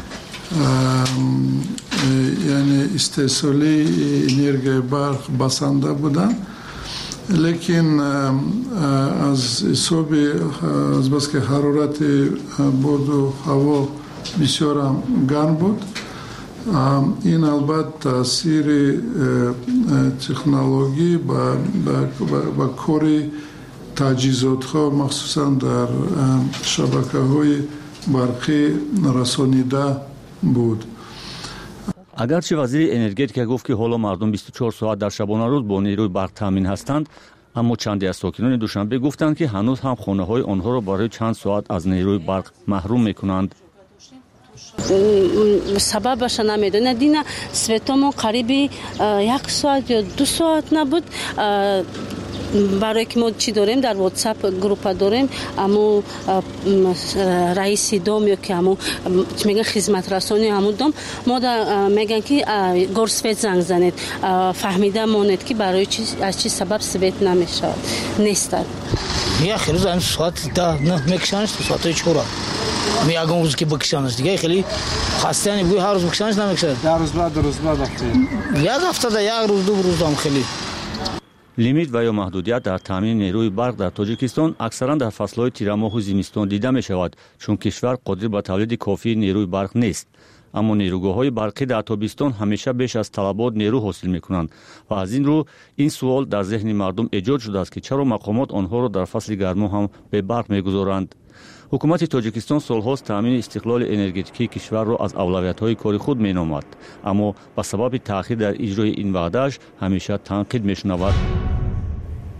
یعنی استحصالی انرژی برق بسنده بودن لیکن از حساب از بس که حرارت باد و هوا بسیار گرم بود این البته تاثیر تکنولوژی با با کاری تجهیزات ها مخصوصا در شبکه های برقی رسانیده بود. اگرچه وزیر انرژتیک گفت که حالا مردم بیست و چهار ساعت در شبانه روز با نیروی برق تامین هستند اما چندی از ساکنان دوشنبه گفتند که هنوز هم خانه های آنها را برای چند ساعت از نیروی برق محروم میکنند. سببش نمیدونه دینا سویتامون قریبی یک ساعت یا دو ساعت نبود برای که ما چی داریم در واتساپ گروپ داریم اما رئیس دام یا که همون میگن خدمت رسانی همون دام ما میگن که گورسویت زنگ زنید فهمیده ماند که برای چی از چی سبب سویت نمیشه نیست. یا خیلی این ساعت ده نه میکشنش ساعت چهار می اگه روز که بکشنش دیگه خیلی خسته‌ای بوی هر روز بکشنش نمیشه. یک روز بعد روز بعد یک هفته ده یک روز دو روز هم خیلی لیمیت و یا محدودیت در تامین نیروی برق در تاجیکستان اکثرا در فصل‌های تیر ماه و زمستان دیده می شود چون کشور قادر به تولید کافی نیروی برق نیست. اما نیروگاه‌های برقی در تابستان همیشه بیش از طلبات نیرو حاصل می‌کنند و از این رو این سوال در ذهن مردم ایجاد شده است که چرا مقامات آنها را در فصل گرما هم به برق می‌گذارند. حکومت تاجیکستان سال‌هاست تامین استقلال انرژتیکی کشور را از اولویت‌های کاری خود می‌نامد اما به سبب تأخیر در اجرای این وعده‌اش همیشه تنقید می‌شنود.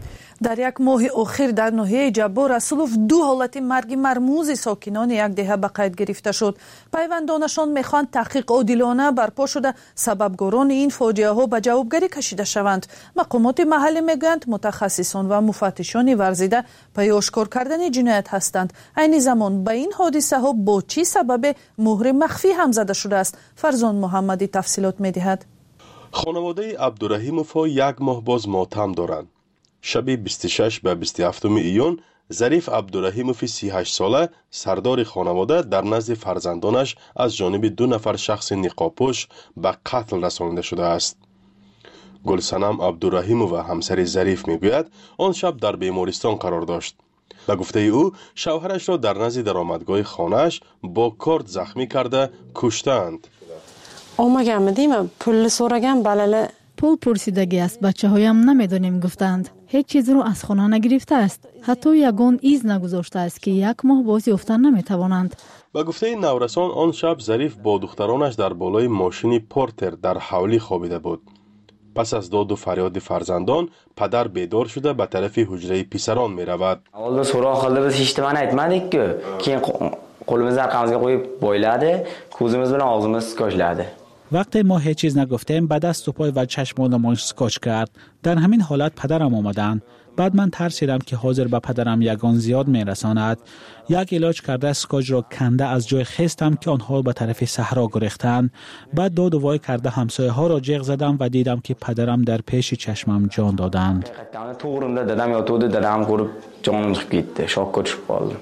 дар як моҳи охир дар ноҳияи ҷаббор расулов ду ҳолати марги мармӯзи сокинони як деҳа ба қайд гирифта шуд. пайвандонашон мехоҳанд таҳқиқ одилона барпо шуда сабабгорони ин фоҷиаҳо ба ҷавобгарӣ кашида шаванд. мақомоти маҳаллӣ мегӯянд мутахассисон ва муфаттишони варзида паи ошкор кардани ҷиноят ҳастанд. айни замон ба ин ҳодисаҳо бо чӣ сабабе муҳри махфӣ ҳам зада шудааст? фарзон муҳаммадӣ тафсилот медиҳад. хонаводаи абдурахимовҳо як моҳ боз мотам доранд. шаби бисту шаш ба бисту ҳафтуми июн зариф абдурахимови си ҳашт сола сардори хонавода дар назди фарзандонаш аз ҷониби ду нафар шахси ниқобпӯш ба қатл расонида шудааст. гулсанам абдурахимова ҳамсари зариф мегӯяд он шаб дар бемористон қарор дошт. ба гуфтаи ӯ шавҳарашро дар назди даромадгоҳи хонааш бо корд захмӣ карда куштаанд. омаганмидим пулли со'ragam балали пул пурсидагӣ аст, бачаҳоям намедонем гуфтанд. ҳеҷ чизро аз хона нагирифта аст. ҳатто ягон из нагузоштааст ки як моҳ боз ёфта наметавонанд. ба гуфтаи наврасон он шаб зариф бо духтаронаш дар болои мошини портер дар ҳавлӣ хобида буд. пас аз доду фарёди фарзандон падар бедор шуда ба тарафи ҳуҷраи писарон меравад. аввал суроғ қилdi, biz hech nimani aytmadik-ku. Keyin qo'limizni orqamizga qo'yib bo'yladi, ko'zimiz bilan og'zimiz skochladi. وقتی ما هیچ چیز نگفتیم به دست و پای و چشمانمان سکوچ کرد. در همین حالت پدرم آمدند. بعد من ترسیدم که حاضر به پدرم یگان زیاد میرساند. یک علاج کرده سکوچ را کنده از جای خستم که آنها به طرف صحرا گریختند. بعد داد و وای کرده همسایه ها را جیغ زدم و دیدم که پدرم در پیش چشمم جان دادند. توغرمda dadam yotuvdi, dadam ko'rib jonim chiqib ketdi, shokka tushib qoldim.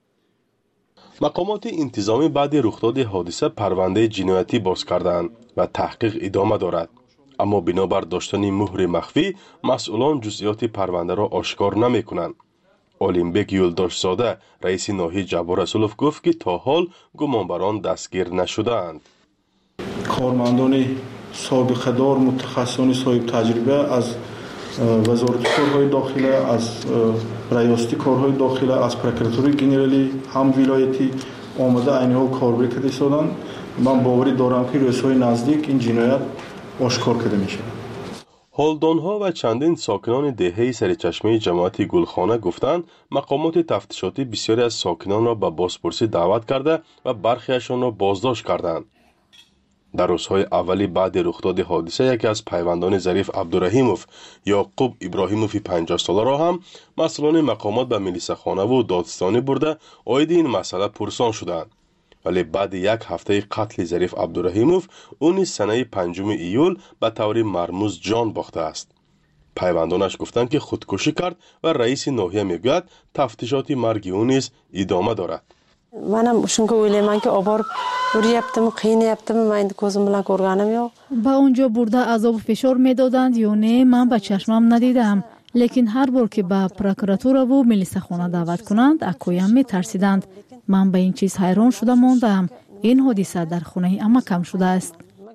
مقامات انتظامی بعد رخداد حادثه پرونده جنایتی باز کردند و تحقیق ادامه دارد. اما بنابر داشتن مهر مخفی مسئولان جزئیات پرونده را آشکار نمی کنند. اولینبک یولداشزاده رئیس ناحیه جبار رسولوف گفت که تا حال گمانبران دستگیر نشده‌اند. کارمندان سابقه دار متخصصان صاحب تجربه از وزارت کارهای داخله، از ریاستی کارهای داخله، از پروکراتوری گنرالی هم ولایتی آمده اینها کاربری کرده شدند. من باوری دارم که روزهای نزدیک این جنایت آشکار کرده میشه. هولدانها و چندین ساکنان دهه سرچشمه جماعت گلخانه گفتند مقامات تفتیشاتی بسیاری از ساکنان را به بازپرسی دعوت کرده و برخیشان را بازداشت کردند. در روزهای اولی بعد رخداد حادثه یکی از پیوندان ظریف عبدالرحیموف یعقوب ابراهیموف پنجاه ساله را هم مسئولان مقامات به ملیسه‌خانه و دادستانی برده عاید این مسئله پرسان شدند. ولی بعد یک هفته قتل ظریف عبدالرحیموف او نیز سنه پنجم ایول به طور مرموز جان باخته است. پیوندانش گفتند که خودکشی کرد و رئیس ناحیه میگوید تفتیشات مرگ او نیز ادامه دارد. منم shunga o'ylaymanki oborib uryaptimi, qiynayaptimi, men endi ko'zim bilan ko'rganim yo'q. با اونجا برده عذاب و فشار میدادند یا نه من به چشمم ندیدم. لیکن هر بار که به پروکراتورا و ملیسه‌خانه دعوت کنند اکویم میترسیدند. من به این چیز حیران شده ماندم. این حادثه در خانه عمکم شده است.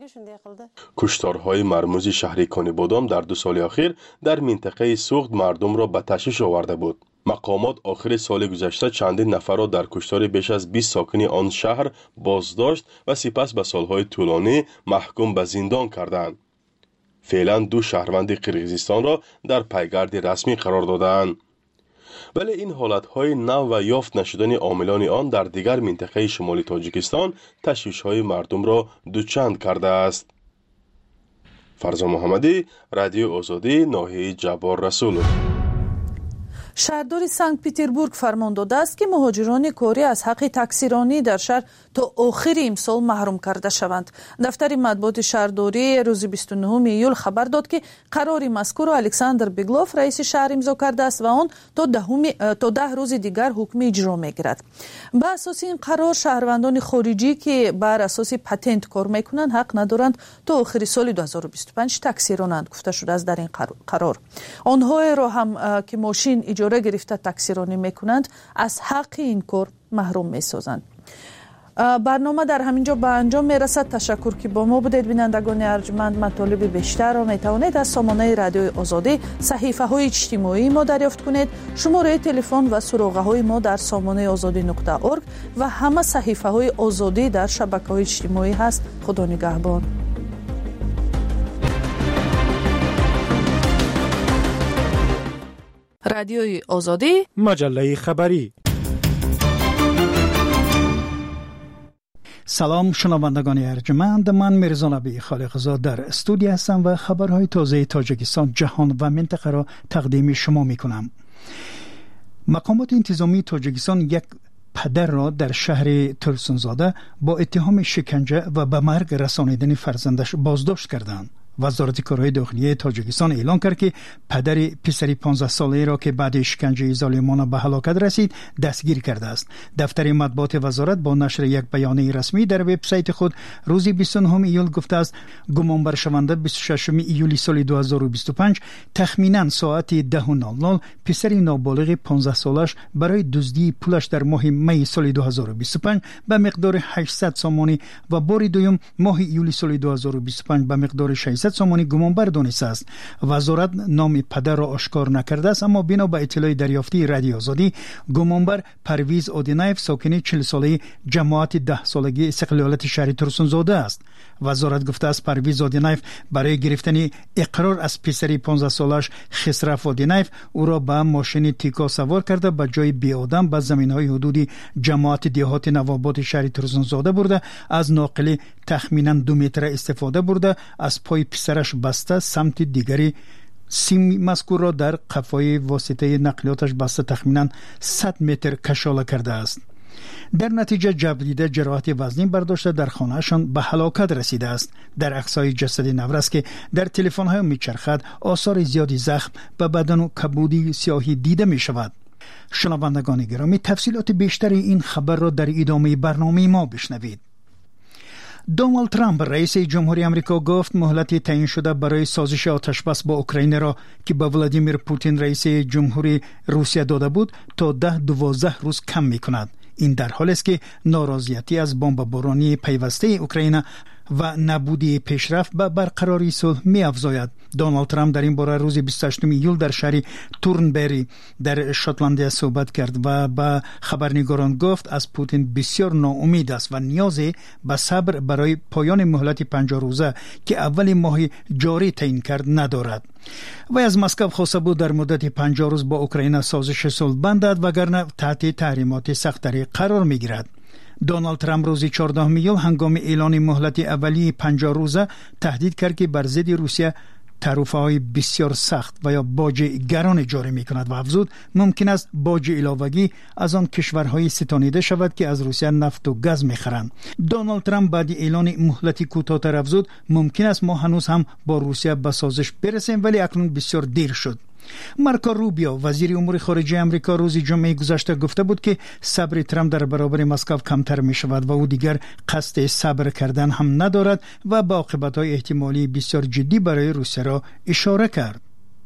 کشتارهای مرموز شهر کانیبادام در دو سال اخیر در منطقه سوخت مردم را به تشویش آورده بود. مقامات آخر سال گذشته چندین نفر را در کشتار بیش از بیست ساکن آن شهر بازداشت و سپس به سالهای طولانی محکوم به زندان کردند. فعلا دو شهروند قرقیزستان را در پیگرد رسمی قرار دادند. ولی این حالتهای نو و یافت نشدن عاملان آن در دیگر منطقه شمالی تاجیکستان تشویش‌های مردم را دوچند کرده است. فرزان محمدی، رادیو آزادی، ناحیه جبار رسولوف. شهرداری سنت پتربورگ فرمان داده است که مهاجران کاری از حق تاکسیرانی در شهر تا آخر امسال محروم کرده شوند. دفتر مطبوعات شهرداری روز بیست و نهم ایول خبر داد که قرار مذکور الکساندر بیگلوف رئیس شهر امضا کرده است و آن تا ده تا ده روز دیگر حکم اجرا میگیرد. به اساس این قرار شهروندان خارجی که بر اساس پتنت کار میکنند حق ندارند تا آخر سال دو هزار و بیست و پنج تاکسیرانند گفته شده است در این قرار. آنها را هم که ماشین اجاره گرفته تاکسیرانی میکنند از حق این کار محروم میسازند. برنامه در همینجا به انجام میرسد. تشکر که با ما بودید. بینندگان ارجمند، مطالب بیشتر را میتوانید از سامانه رادیوی آزادی، صحیفه های اجتماعی ما دریافت کنید. شماره تلفن و سراغه های ما در سامانه آزادی نقطه اورگ و همه صحیفه های آزادی در شبکه های اجتماعی هست. خدا نگهبان. رادیوی آزادی، مجله خبری. سلام شنوندگان ارجمند، من میرزا نبی خالقزاد در استودیو هستم و خبرهای تازه تاجیکستان، جهان و منطقه را تقدیم شما می کنم. مقامات انتظامی تاجیکستان یک پدر را در شهر ترسونزاده با اتهام شکنجه و به مرگ رسانیدن فرزندش بازداشت کردند. وزارت کارهای داخلی تاجیکستان اعلام کرد که پدر پسری پانزده ساله را که بعد شکنجه ظالمانه به هلاکت رسید دستگیر کرده است. دفتر مطبوعات وزارت با نشر یک بیانیه رسمی در وبسایت خود روز بیست و نه ایول گفته است گمانبر شونده بیست و ششم ایولی سال دو هزار و بیست و پنج تخمیناً ساعت ده و نود دقیقه پسری نابالغ پانزده سالش برای دزدی پولش در ماه می سال دو هزار و بیست و پنج به مقدار هشتصد سامانی و بار دوم ماه ایولی سال دو هزار و بیست و پنج به مقدار ششصد سامانی گمانبر دانسته است. وزارت نام پدر را آشکار نکرده است، اما بنا به اطلاع دریافتی رادیو آزادی گمانبر پرویز اودینایف ساکن چهل ساله جماعت ده سالگی استقلالت شهر ترسونزاده است. وزارت گفته است پرویز اودینایف برای گرفتن اقرار از پسری پانزده سالش خسرف اودینایف او را به ماشین تیکا سوار کرده به جای بی آدم به زمین‌های حدودی جماعت دهات نواباد شهر ترسونزاده برده، از ناقل تخمیناً دو متر استفاده برده، از پای پسرش بسته سمت دیگری سیم مذکور را در قفای واسطه نقلیاتش بسته تخمیناً صد متر کشاله کرده است. در نتیجه جبریده جراحت وزنی برداشته در خانهشان به هلاکت رسیده است. در عکس‌های جسد نورس که در تلفن‌های میچرخد آثار زیادی زخم به بدن و کبودی سیاهی دیده می شود. شنوندگان گرامی، تفصیلات بیشتری این خبر را در ادامه برنامه ما بشنوید. دونالد ترامپ رئیس جمهوری آمریکا گفت مهلت تعیین شده برای سازش آتشبس با اوکراین را که به ولادیمیر پوتین رئیس جمهوری روسیه داده بود تا ده دوازده روز کم می کند. این در حالی است که ناراضیتی از بمبارانی پیوسته اوکراین و نبودی پیشرفت به برقراری صلح می افزاید. دونالد ترامپ در این باره روز بیست و هشتم ایول در شهر تورنبری در شاتلندی صحبت کرد و به خبرنگاران گفت از پوتین بسیار ناامید است و نیاز به صبر برای پایان مهلت پنجاه روزه که اول ماه جاری تعیین کرد ندارد. و از مسکو خواسته بود در مدت پنجاه روز با اوکراین سازش صلح بندد وگرنه تحت تحریمات سخت‌تری قرار می‌گیرد. دونالد ترامپ روز چهاردهم ایول هنگام اعلان مهلت اولیه پنجاه روزه تهدید کرد که بر ضد روسیه تعرفه‌های بسیار سخت و یا باج گران جاری می‌کند و افزود ممکن است باج علاوه‌ای از آن کشورهای ستانیده شود که از روسیه نفت و گاز می‌خرند. دونالد ترامپ بعد اعلان مهلت کوتاه‌تر افزود ممکن است ما هنوز هم با روسیه به سازش برسیم ولی اکنون بسیار دیر شد. مارکو روبیو وزیر امور خارجه آمریکا روز جمعه گذشته گفته بود که صبر ترامپ در برابر مسکو کمتر می شود و او دیگر قصد صبر کردن هم ندارد و با عاقبت‌های احتمالی بسیار جدی برای روسیه را اشاره کرد.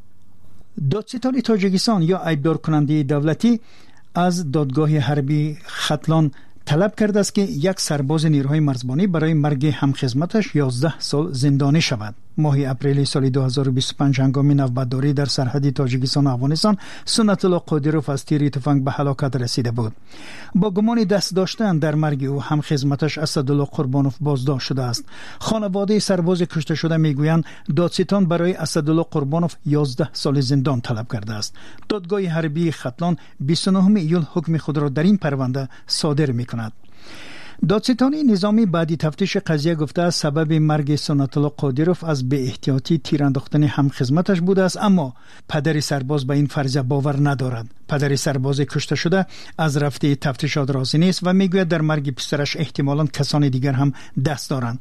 دادستان تاجیکستان یا عیبدار کننده دولتی از دادگاه حربی ختلان طلب کرده است که یک سرباز نیروهای مرزبانی برای مرگ همخدمتش یازده سال زندانی شود. ماه اپریل سال دو هزار و بیست و پنج هنگام نوبتداری در سرحد تاجیکستان و افغانستان سنت الله قادروف از تیر تفنگ به هلاکت رسیده بود. با گمان دست داشتن در مرگ او همخدمتش اسدالله قربانوف بازداشت شده است. خانواده سرباز کشته شده میگویند دادستان برای اسدالله قربانوف یازده سال زندان طلب کرده است. دادگاه حربی ختلان بیست و نه ایول حکم خود را در این پرونده صادر می‌کند. دادستان نظامی بعدی تفتیش قضیه گفته است سبب مرگ سنت الله قادروف از بی احتیاطی تیر انداختن همخدمتش بوده است، اما پدر سرباز به این فرضیه باور ندارد. پدر سرباز کشته شده از رفته تفتیشات راضی نیست و میگوید در مرگ پسرش احتمالاً کسان دیگر هم دست دارند.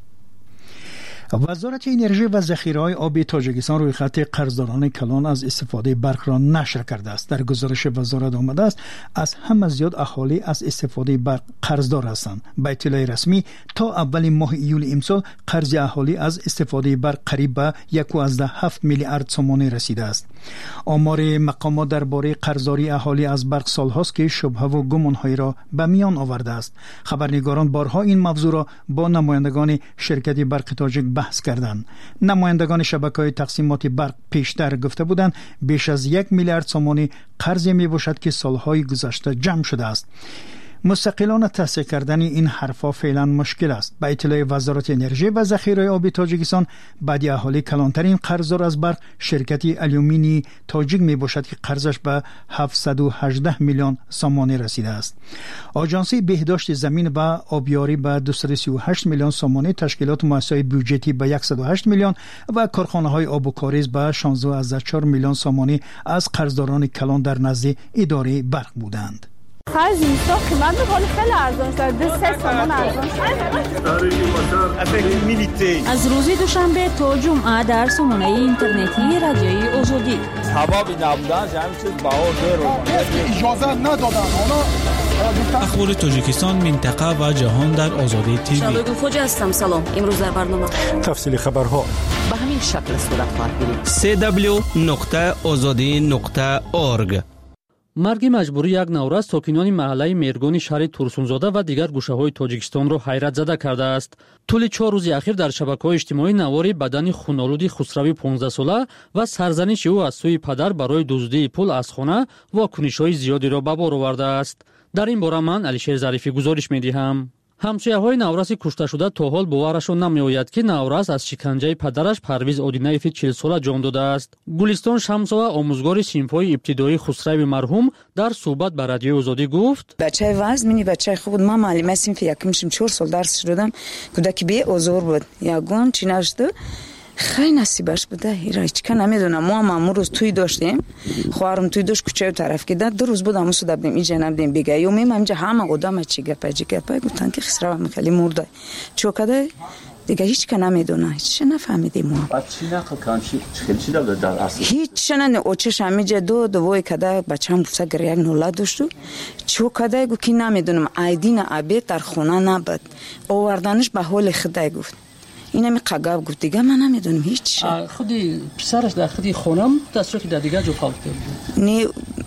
وزارت انرژی و ذخیره‌های آبی تاجیکستان روی خط قرضداران کلان از استفاده برق را نشر کرده است. در گزارش وزارت آمده است از همه زیاد اهالی از استفاده برق قرضدار هستند. به اطلاع رسمی تا اول ماه ایول امسال قرض اهالی از استفاده برق قریب به یک و هفت میلیارد تومان رسیده است. آمار مقامات درباره قرضداری اهالی از برق سالهاست که شبهه و گمان‌های را به میان آورده است. خبرنگاران بارها این موضوع را با نمایندگان شرکت برق تاجیک بحث کردند. نمایندگان شبکه‌های تقسیمات برق پیشتر گفته بودند بیش از یک میلیارد تومان قرض می باشد که سالهای گذشته جمع شده است. مستقلانه تصحیح کردن این حرفا فعلا مشکل است. به اطلاع وزارت انرژی و ذخیره آبی تاجیکستان، بعدی اهالی کلانترین قرضدار از برق شرکت الومینی تاجیک می باشد که قرضش به هفتصد و هجده میلیون سامانه رسیده است. آژانس بهداشت زمین و آبیاری به دویست و سی و هشت میلیون سامانه، تشکیلات مؤسسه بودجتی به صد و هشت میلیون و کارخانه های آب و کاریز به شانزده و چهار دهم میلیون سامانه از قرضداران کلان در نزد اداره برق بودند. خرج اینستا قیمت می‌کنه خیلی ارزان شده، سه سامان ارزان شده. از روز دوشنبه تا جمعه در سامانه اینترنتی رادیوی آزادی حبابی نبودن همین چیز بهار داره اجازه ندادن. اخبار تاجیکستان، منطقه و جهان در آزادی تیوی. شبگون فوجی هستم. سلام. امروز در برنامه تفصیل خبرها به همین شکل صورت خواهد گرفت. سی دبلیو نقطه آزادی نقطه اورگ. марги маҷбурӣ як навра сокинони маҳаллаи мергони шаҳри турсунзода ва дигар гӯшаҳои тоҷикистонро ҳайратзада кардааст. тӯли чор рӯзи ахир дар шабакаҳои иҷтимоӣ навори бадани хунолуди хусрави понздаҳсола ва сарзаниши ӯ аз сӯи падар барои дуздии пул аз хона вокунишҳои зиёдеро ба бор овардааст. дар ин бора ман алишер зарифӣ гузориш медиҳам. ҳамсояҳои навраси кушташуда то ҳол боварашон намеояд ки наврас аз шиканҷаи падараш Парвиз Одинаеви чил сола ҷон додааст. Гулистон Шамсова, омӯзгори синфҳои ибтидоии хусрави марҳум, дар суҳбат ба радиои Озодӣ гуфт: бачаи ваз мини бачаи худ ман муаллимаи синфи якум шим чор сол дарс шудам. кӯдаки беозор буд. ягон чӣ нашуд خیلی نصیبش بوده. هیچ چیکار نمیدونم. ما هم امروز روز توی داشتیم. خواهرم توی داشت کوچه طرف که دو روز بود همون سود بدیم اینجا نبودیم بگه. یا میم همینجا همه قدام چی گپه چی گپه گفتن که خسرو هم خیلی مرده. چوکده دیگه هیچ که نمیدونه. هیچ نفهمیدیم ما. بعد چی نخکن چی خیلی چی داد در اصل؟ هیچ نه اوچش همینجا دو دوای کده بچه‌م گفت که یک نولا داشت. چوکده گفت کی نمیدونم. ایدین ابی در خونه نبود. آوردنش به حال خدای گفت. اینا می قگاب گفت دیگه من نمیدونم هیچ. خودی پسرش در خودی خونم دستور که در دیگه جو خواب کرد. نه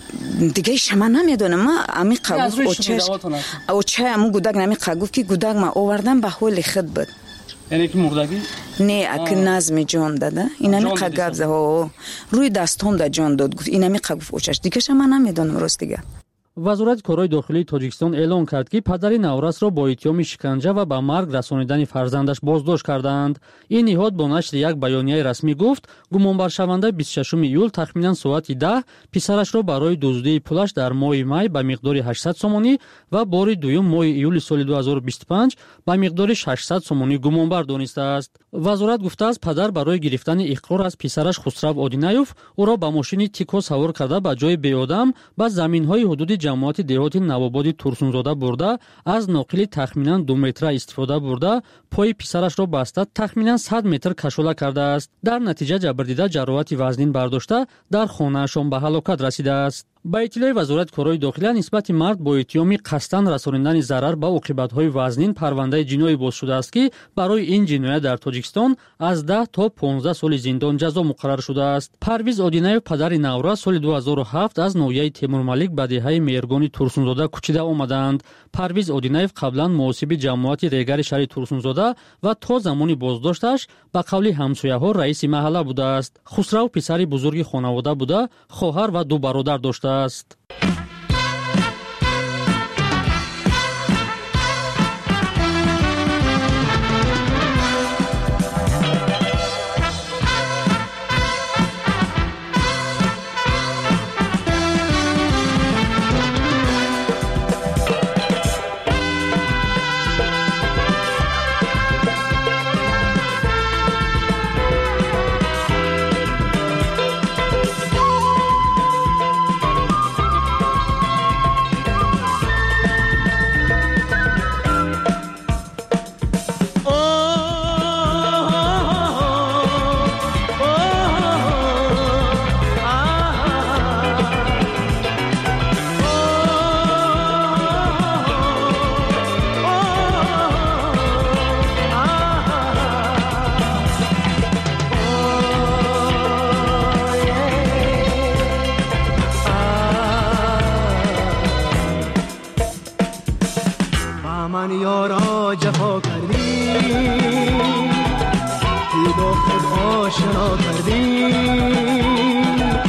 دیگه شما نمیدونم. ما امی قگوف اوچش اوچه امو گودک نمی قگوف که گودک ما آوردن به حال خود بود. یعنی که مردگی؟ نه اک نظم جان داده. اینا می قگاب زه روی دستم دا جان داد گفت اینا می قگوف اوچش دیگه شما نمیدونم راست دیگه. вазорати корои дохилии Тоҷикистон эълон кард ки падари наврасро бо иттиҳоми шиканҷа ва ба марг расонидани фарзандаш боздошт карданд. ин ниҳод бо нашри як баёнияи расмӣ гуфт гумонбаршаванда бисту шашуми июл тахминан соати даҳ писарашро барои дуздии пулаш дар моҳи май ба миқдори ҳаштсад сомонӣ ва бори дуюм моҳи июли соли ду ҳазору бисту панҷ ба миқдори шашсад сомонӣ гумонбар донистааст. вазорат гуфтааст падар барои гирифтани иқрор аз писараш Хусрав Одинаев ӯро ба мошини тико савор карда ба ҷои беодам ба заминҳои ҳудуди ҷамоати деҳоти Навободи Турсунзода бурда аз ноқили тахминан ду метра истифода бурда пои писарашро баста тахминан сад метр кашола кардааст. дар натиҷа ҷабрдида ҷароҳати вазнин бардошта дар хонаашон ба ҳалокат расидааст. ба иттилои вазорати корои дохилия нисбати мард бо иттиҳоми қасдан расонидани зарар ба оқибатҳои вазнин парвандаи ҷиноӣ боз шудааст ки барои ин ҷиноят дар Тоҷикистон аз даҳ то понздаҳ соли зиндон ҷазо муқаррар шудааст. Парвиз Одинаев падари навра соли ду ҳазору ҳафт аз ноҳияи Темурмалик ба деҳаи Мергони Турсунзода кӯчида омаданд. Парвиз Одинаев қаблан муосиби ҷамоати регари шаҳри Турсунзода ва то замони боздошташ ба қавли ҳамсояҳо раиси маҳалла будааст. Хусрав писари бузурги хонавода буда, хоҳар ва ду бародар доштааст.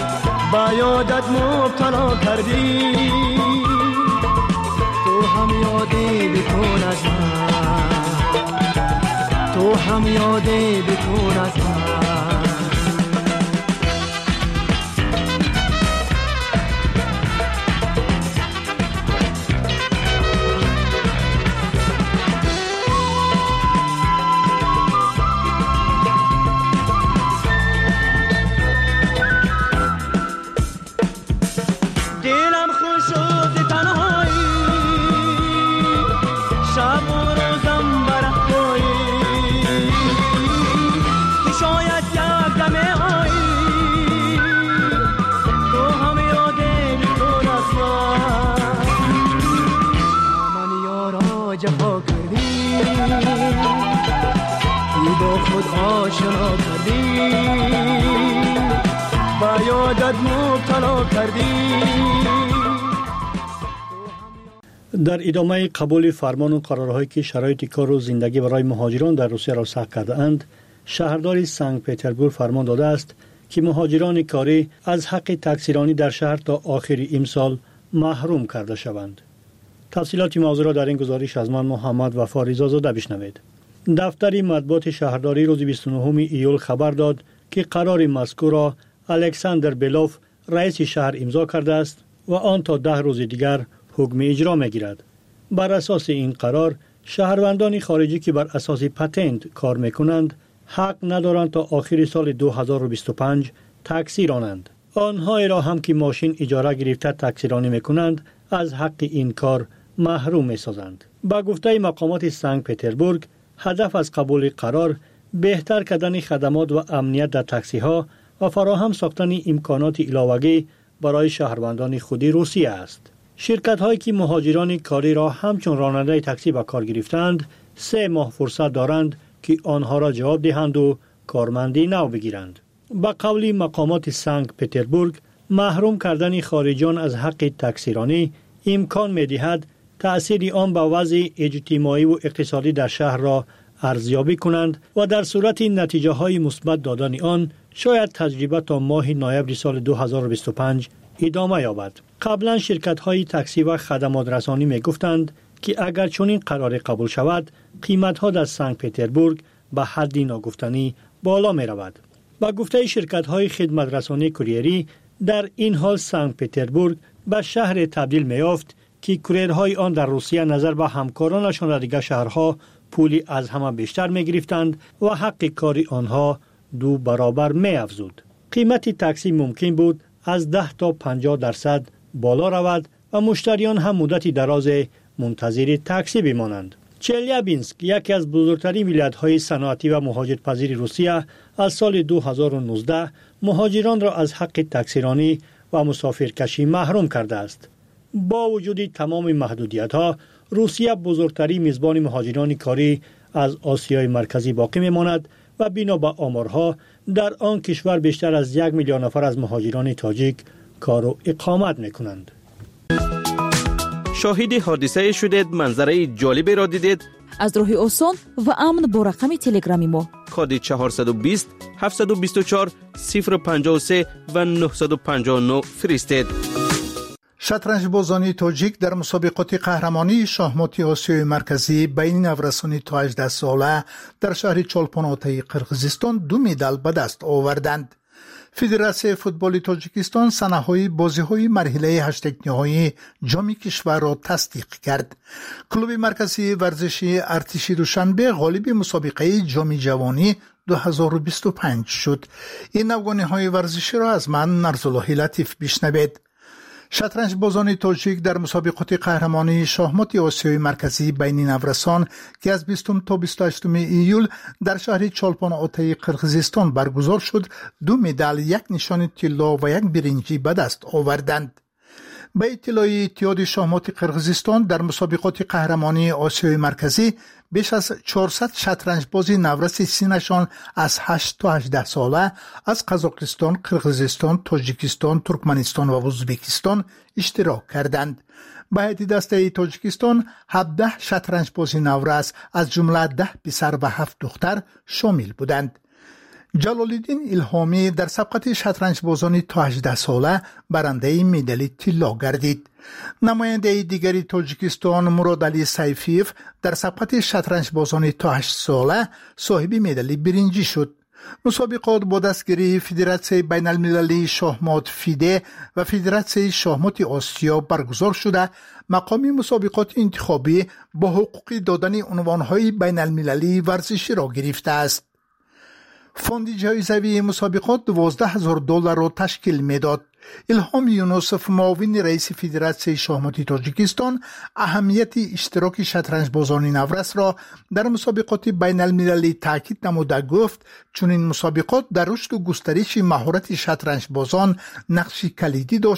یادت مبتلا کردی تو هم یاد بکن از من. جفا کردی کی با خود آشنا کردی با یادت مبتلا کردی. در ادامه قبول فرمان و قرارهایی که شرایط کار و زندگی برای مهاجران در روسیه را سخت کرده اند، شهرداری سنت پترزبورگ فرمان داده است که مهاجران کاری از حق تکثیرانی در شهر تا آخر امسال محروم کرده شوند. تفصیلات موضوع را در این گزارش از من محمد وفا رضازاده بشنوید. دفتر مطبوعات شهرداری روز بیست و نهم ایول خبر داد که قرار مذکور را الکساندر بلوف رئیس شهر امضا کرده است و آن تا ده روز دیگر حکم اجرا می‌گیرد. بر اساس این قرار شهروندان خارجی که بر اساس پتنت کار می‌کنند حق ندارند تا آخر سال دو هزار و بیست و پنج تکثیر رانند. آنهایی را هم که ماشین اجاره گرفته تکثیرانی می‌کنند از حق این کار محروم می‌سازند. با گفته مقامات سنت پترزبورگ، هدف از قبول قرار بهتر کردن خدمات و امنیت در تاکسی‌ها و فراهم ساختن امکانات علاوه‌ای برای شهروندان خودی روسیه است. شرکت‌هایی که مهاجران کاری را همچون راننده تاکسی به کار گرفتند، سه ماه فرصت دارند که آنها را جواب دهند و کارمندی نو بگیرند. با قول مقامات سنت پترزبورگ، محروم کردن خارجیان از حق تکثیرانی امکان می‌دهد تأثیر آن به وضع اجتماعی و اقتصادی در شهر را ارزیابی کنند و در صورت نتیجه های مثبت دادن آن شاید تجربه تا ماه نوامبر سال دو هزار و بیست و پنج ادامه یابد. قبلا شرکت های تاکسی و خدمات رسانی می گفتند که اگر چنین قرار قبول شود، قیمت ها در سنت پترزبورگ به حد ناگفتنی بالا می رود. با گفته شرکت های خدمات رسانی کوریری، در این حال سنت پترزبورگ به شهر تبدیل می یافت که کوریرهای آن در روسیه نظر به همکارانشان در دیگر شهرها پولی از همه بیشتر می گرفتند و حق کاری آنها دو برابر می افزود. قیمت تاکسی ممکن بود از ده تا پنجاه درصد بالا رود و مشتریان هم مدتی دراز منتظر تاکسی بمانند. چلیابینسک، یکی از بزرگترین ولایت‌های صنعتی و مهاجرت‌پذیر روسیه، از سال دو هزار و نوزده مهاجران را از حق تاکسیرانی و مسافرکشی محروم کرده است. با وجود تمام محدودیت‌ها، روسیه بزرگترین میزبان مهاجران کاری از آسیای مرکزی باقی می‌ماند و بنا به آمارها در آن کشور بیشتر از یک میلیون نفر از مهاجران تاجیک کار و اقامت می‌کنند. شاهد حادثه شدید، منظره جالبی را دیدید؟ از راه آسان و امن با رقم تلگرامی ما کد چهارصد و بیست هفتصد و بیست و چهار صفر پنجاه و سه و نهصد و پنجاه و نه فرستید. شطرنج بازان تاجیک در مسابقات قهرمانی شاهمات آسیای مرکزی بین نورسان تا هجده ساله در شهر چولپان آتای قرقیزستان دو مدال به دست آوردند. فدراسیون فوتبال تاجیکستان سنه‌های بازی‌های مرحله هشت نهایی جام کشور را تصدیق کرد. کلوب مرکزی ورزشی ارتش دوشنبه غالب مسابقه جام جوانی دو هزار و بیست و پنج شد. این نوگانی‌های ورزشی را از من نرزالله لطیف بشنوید. شطرنج بازان تاجیک در مسابقات قهرمانی شاهمات آسیای مرکزی بین نورسان که از بیستم تا بیست و هشتم ایول در شهر چولپان آتای قرقیزستان برگزار شد، دو مدال، یک نشان طلا و یک برنجی به دست آوردند. به اطلاع اتحاد شاهمات قرقیزستان، در مسابقات قهرمانی آسیای مرکزی بیش از چهارصد شطرنج بازی نورس سینشان از هشت تا هجده ساله از قزاقستان، قرقیزستان، تاجیکستان، ترکمنستان و ازبکستان اشتراک کردند. به هیئت دسته تاجیکستان هفده شطرنج بازی نورس از جمله ده پسر و هفت دختر شامل بودند. جلالالدین الهامی در سبقت شطرنج بازان تا هجده ساله برنده مدال طلا گردید. نماینده دیگری تاجیکستان مراد علی سیفیف در سبقت شطرنج بازان تا هشت ساله صاحب مدال برنجی شد. مسابقات با دستگیری فدراسیون بین المللی شاهمات فیده و فدراسیون شاهمات آسیا برگزار شده. مقامی مسابقات انتخابی با حقوق دادن عنوانهای بین المللی ورزشی را گرفته است. فوند جایزه‌ای مسابقات دوازده هزار دلار را تشکیل می‌داد. الهام یونوسف معاون رئیس فدراسیون شاهمات تاجیکستان اهمیت اشتراک شطرنج بازان نورس را در مسابقات بین المللی تاکید نموده گفت چون این مسابقات در رشد و گسترش مهارت شطرنج بازان نقش کلیدی داشت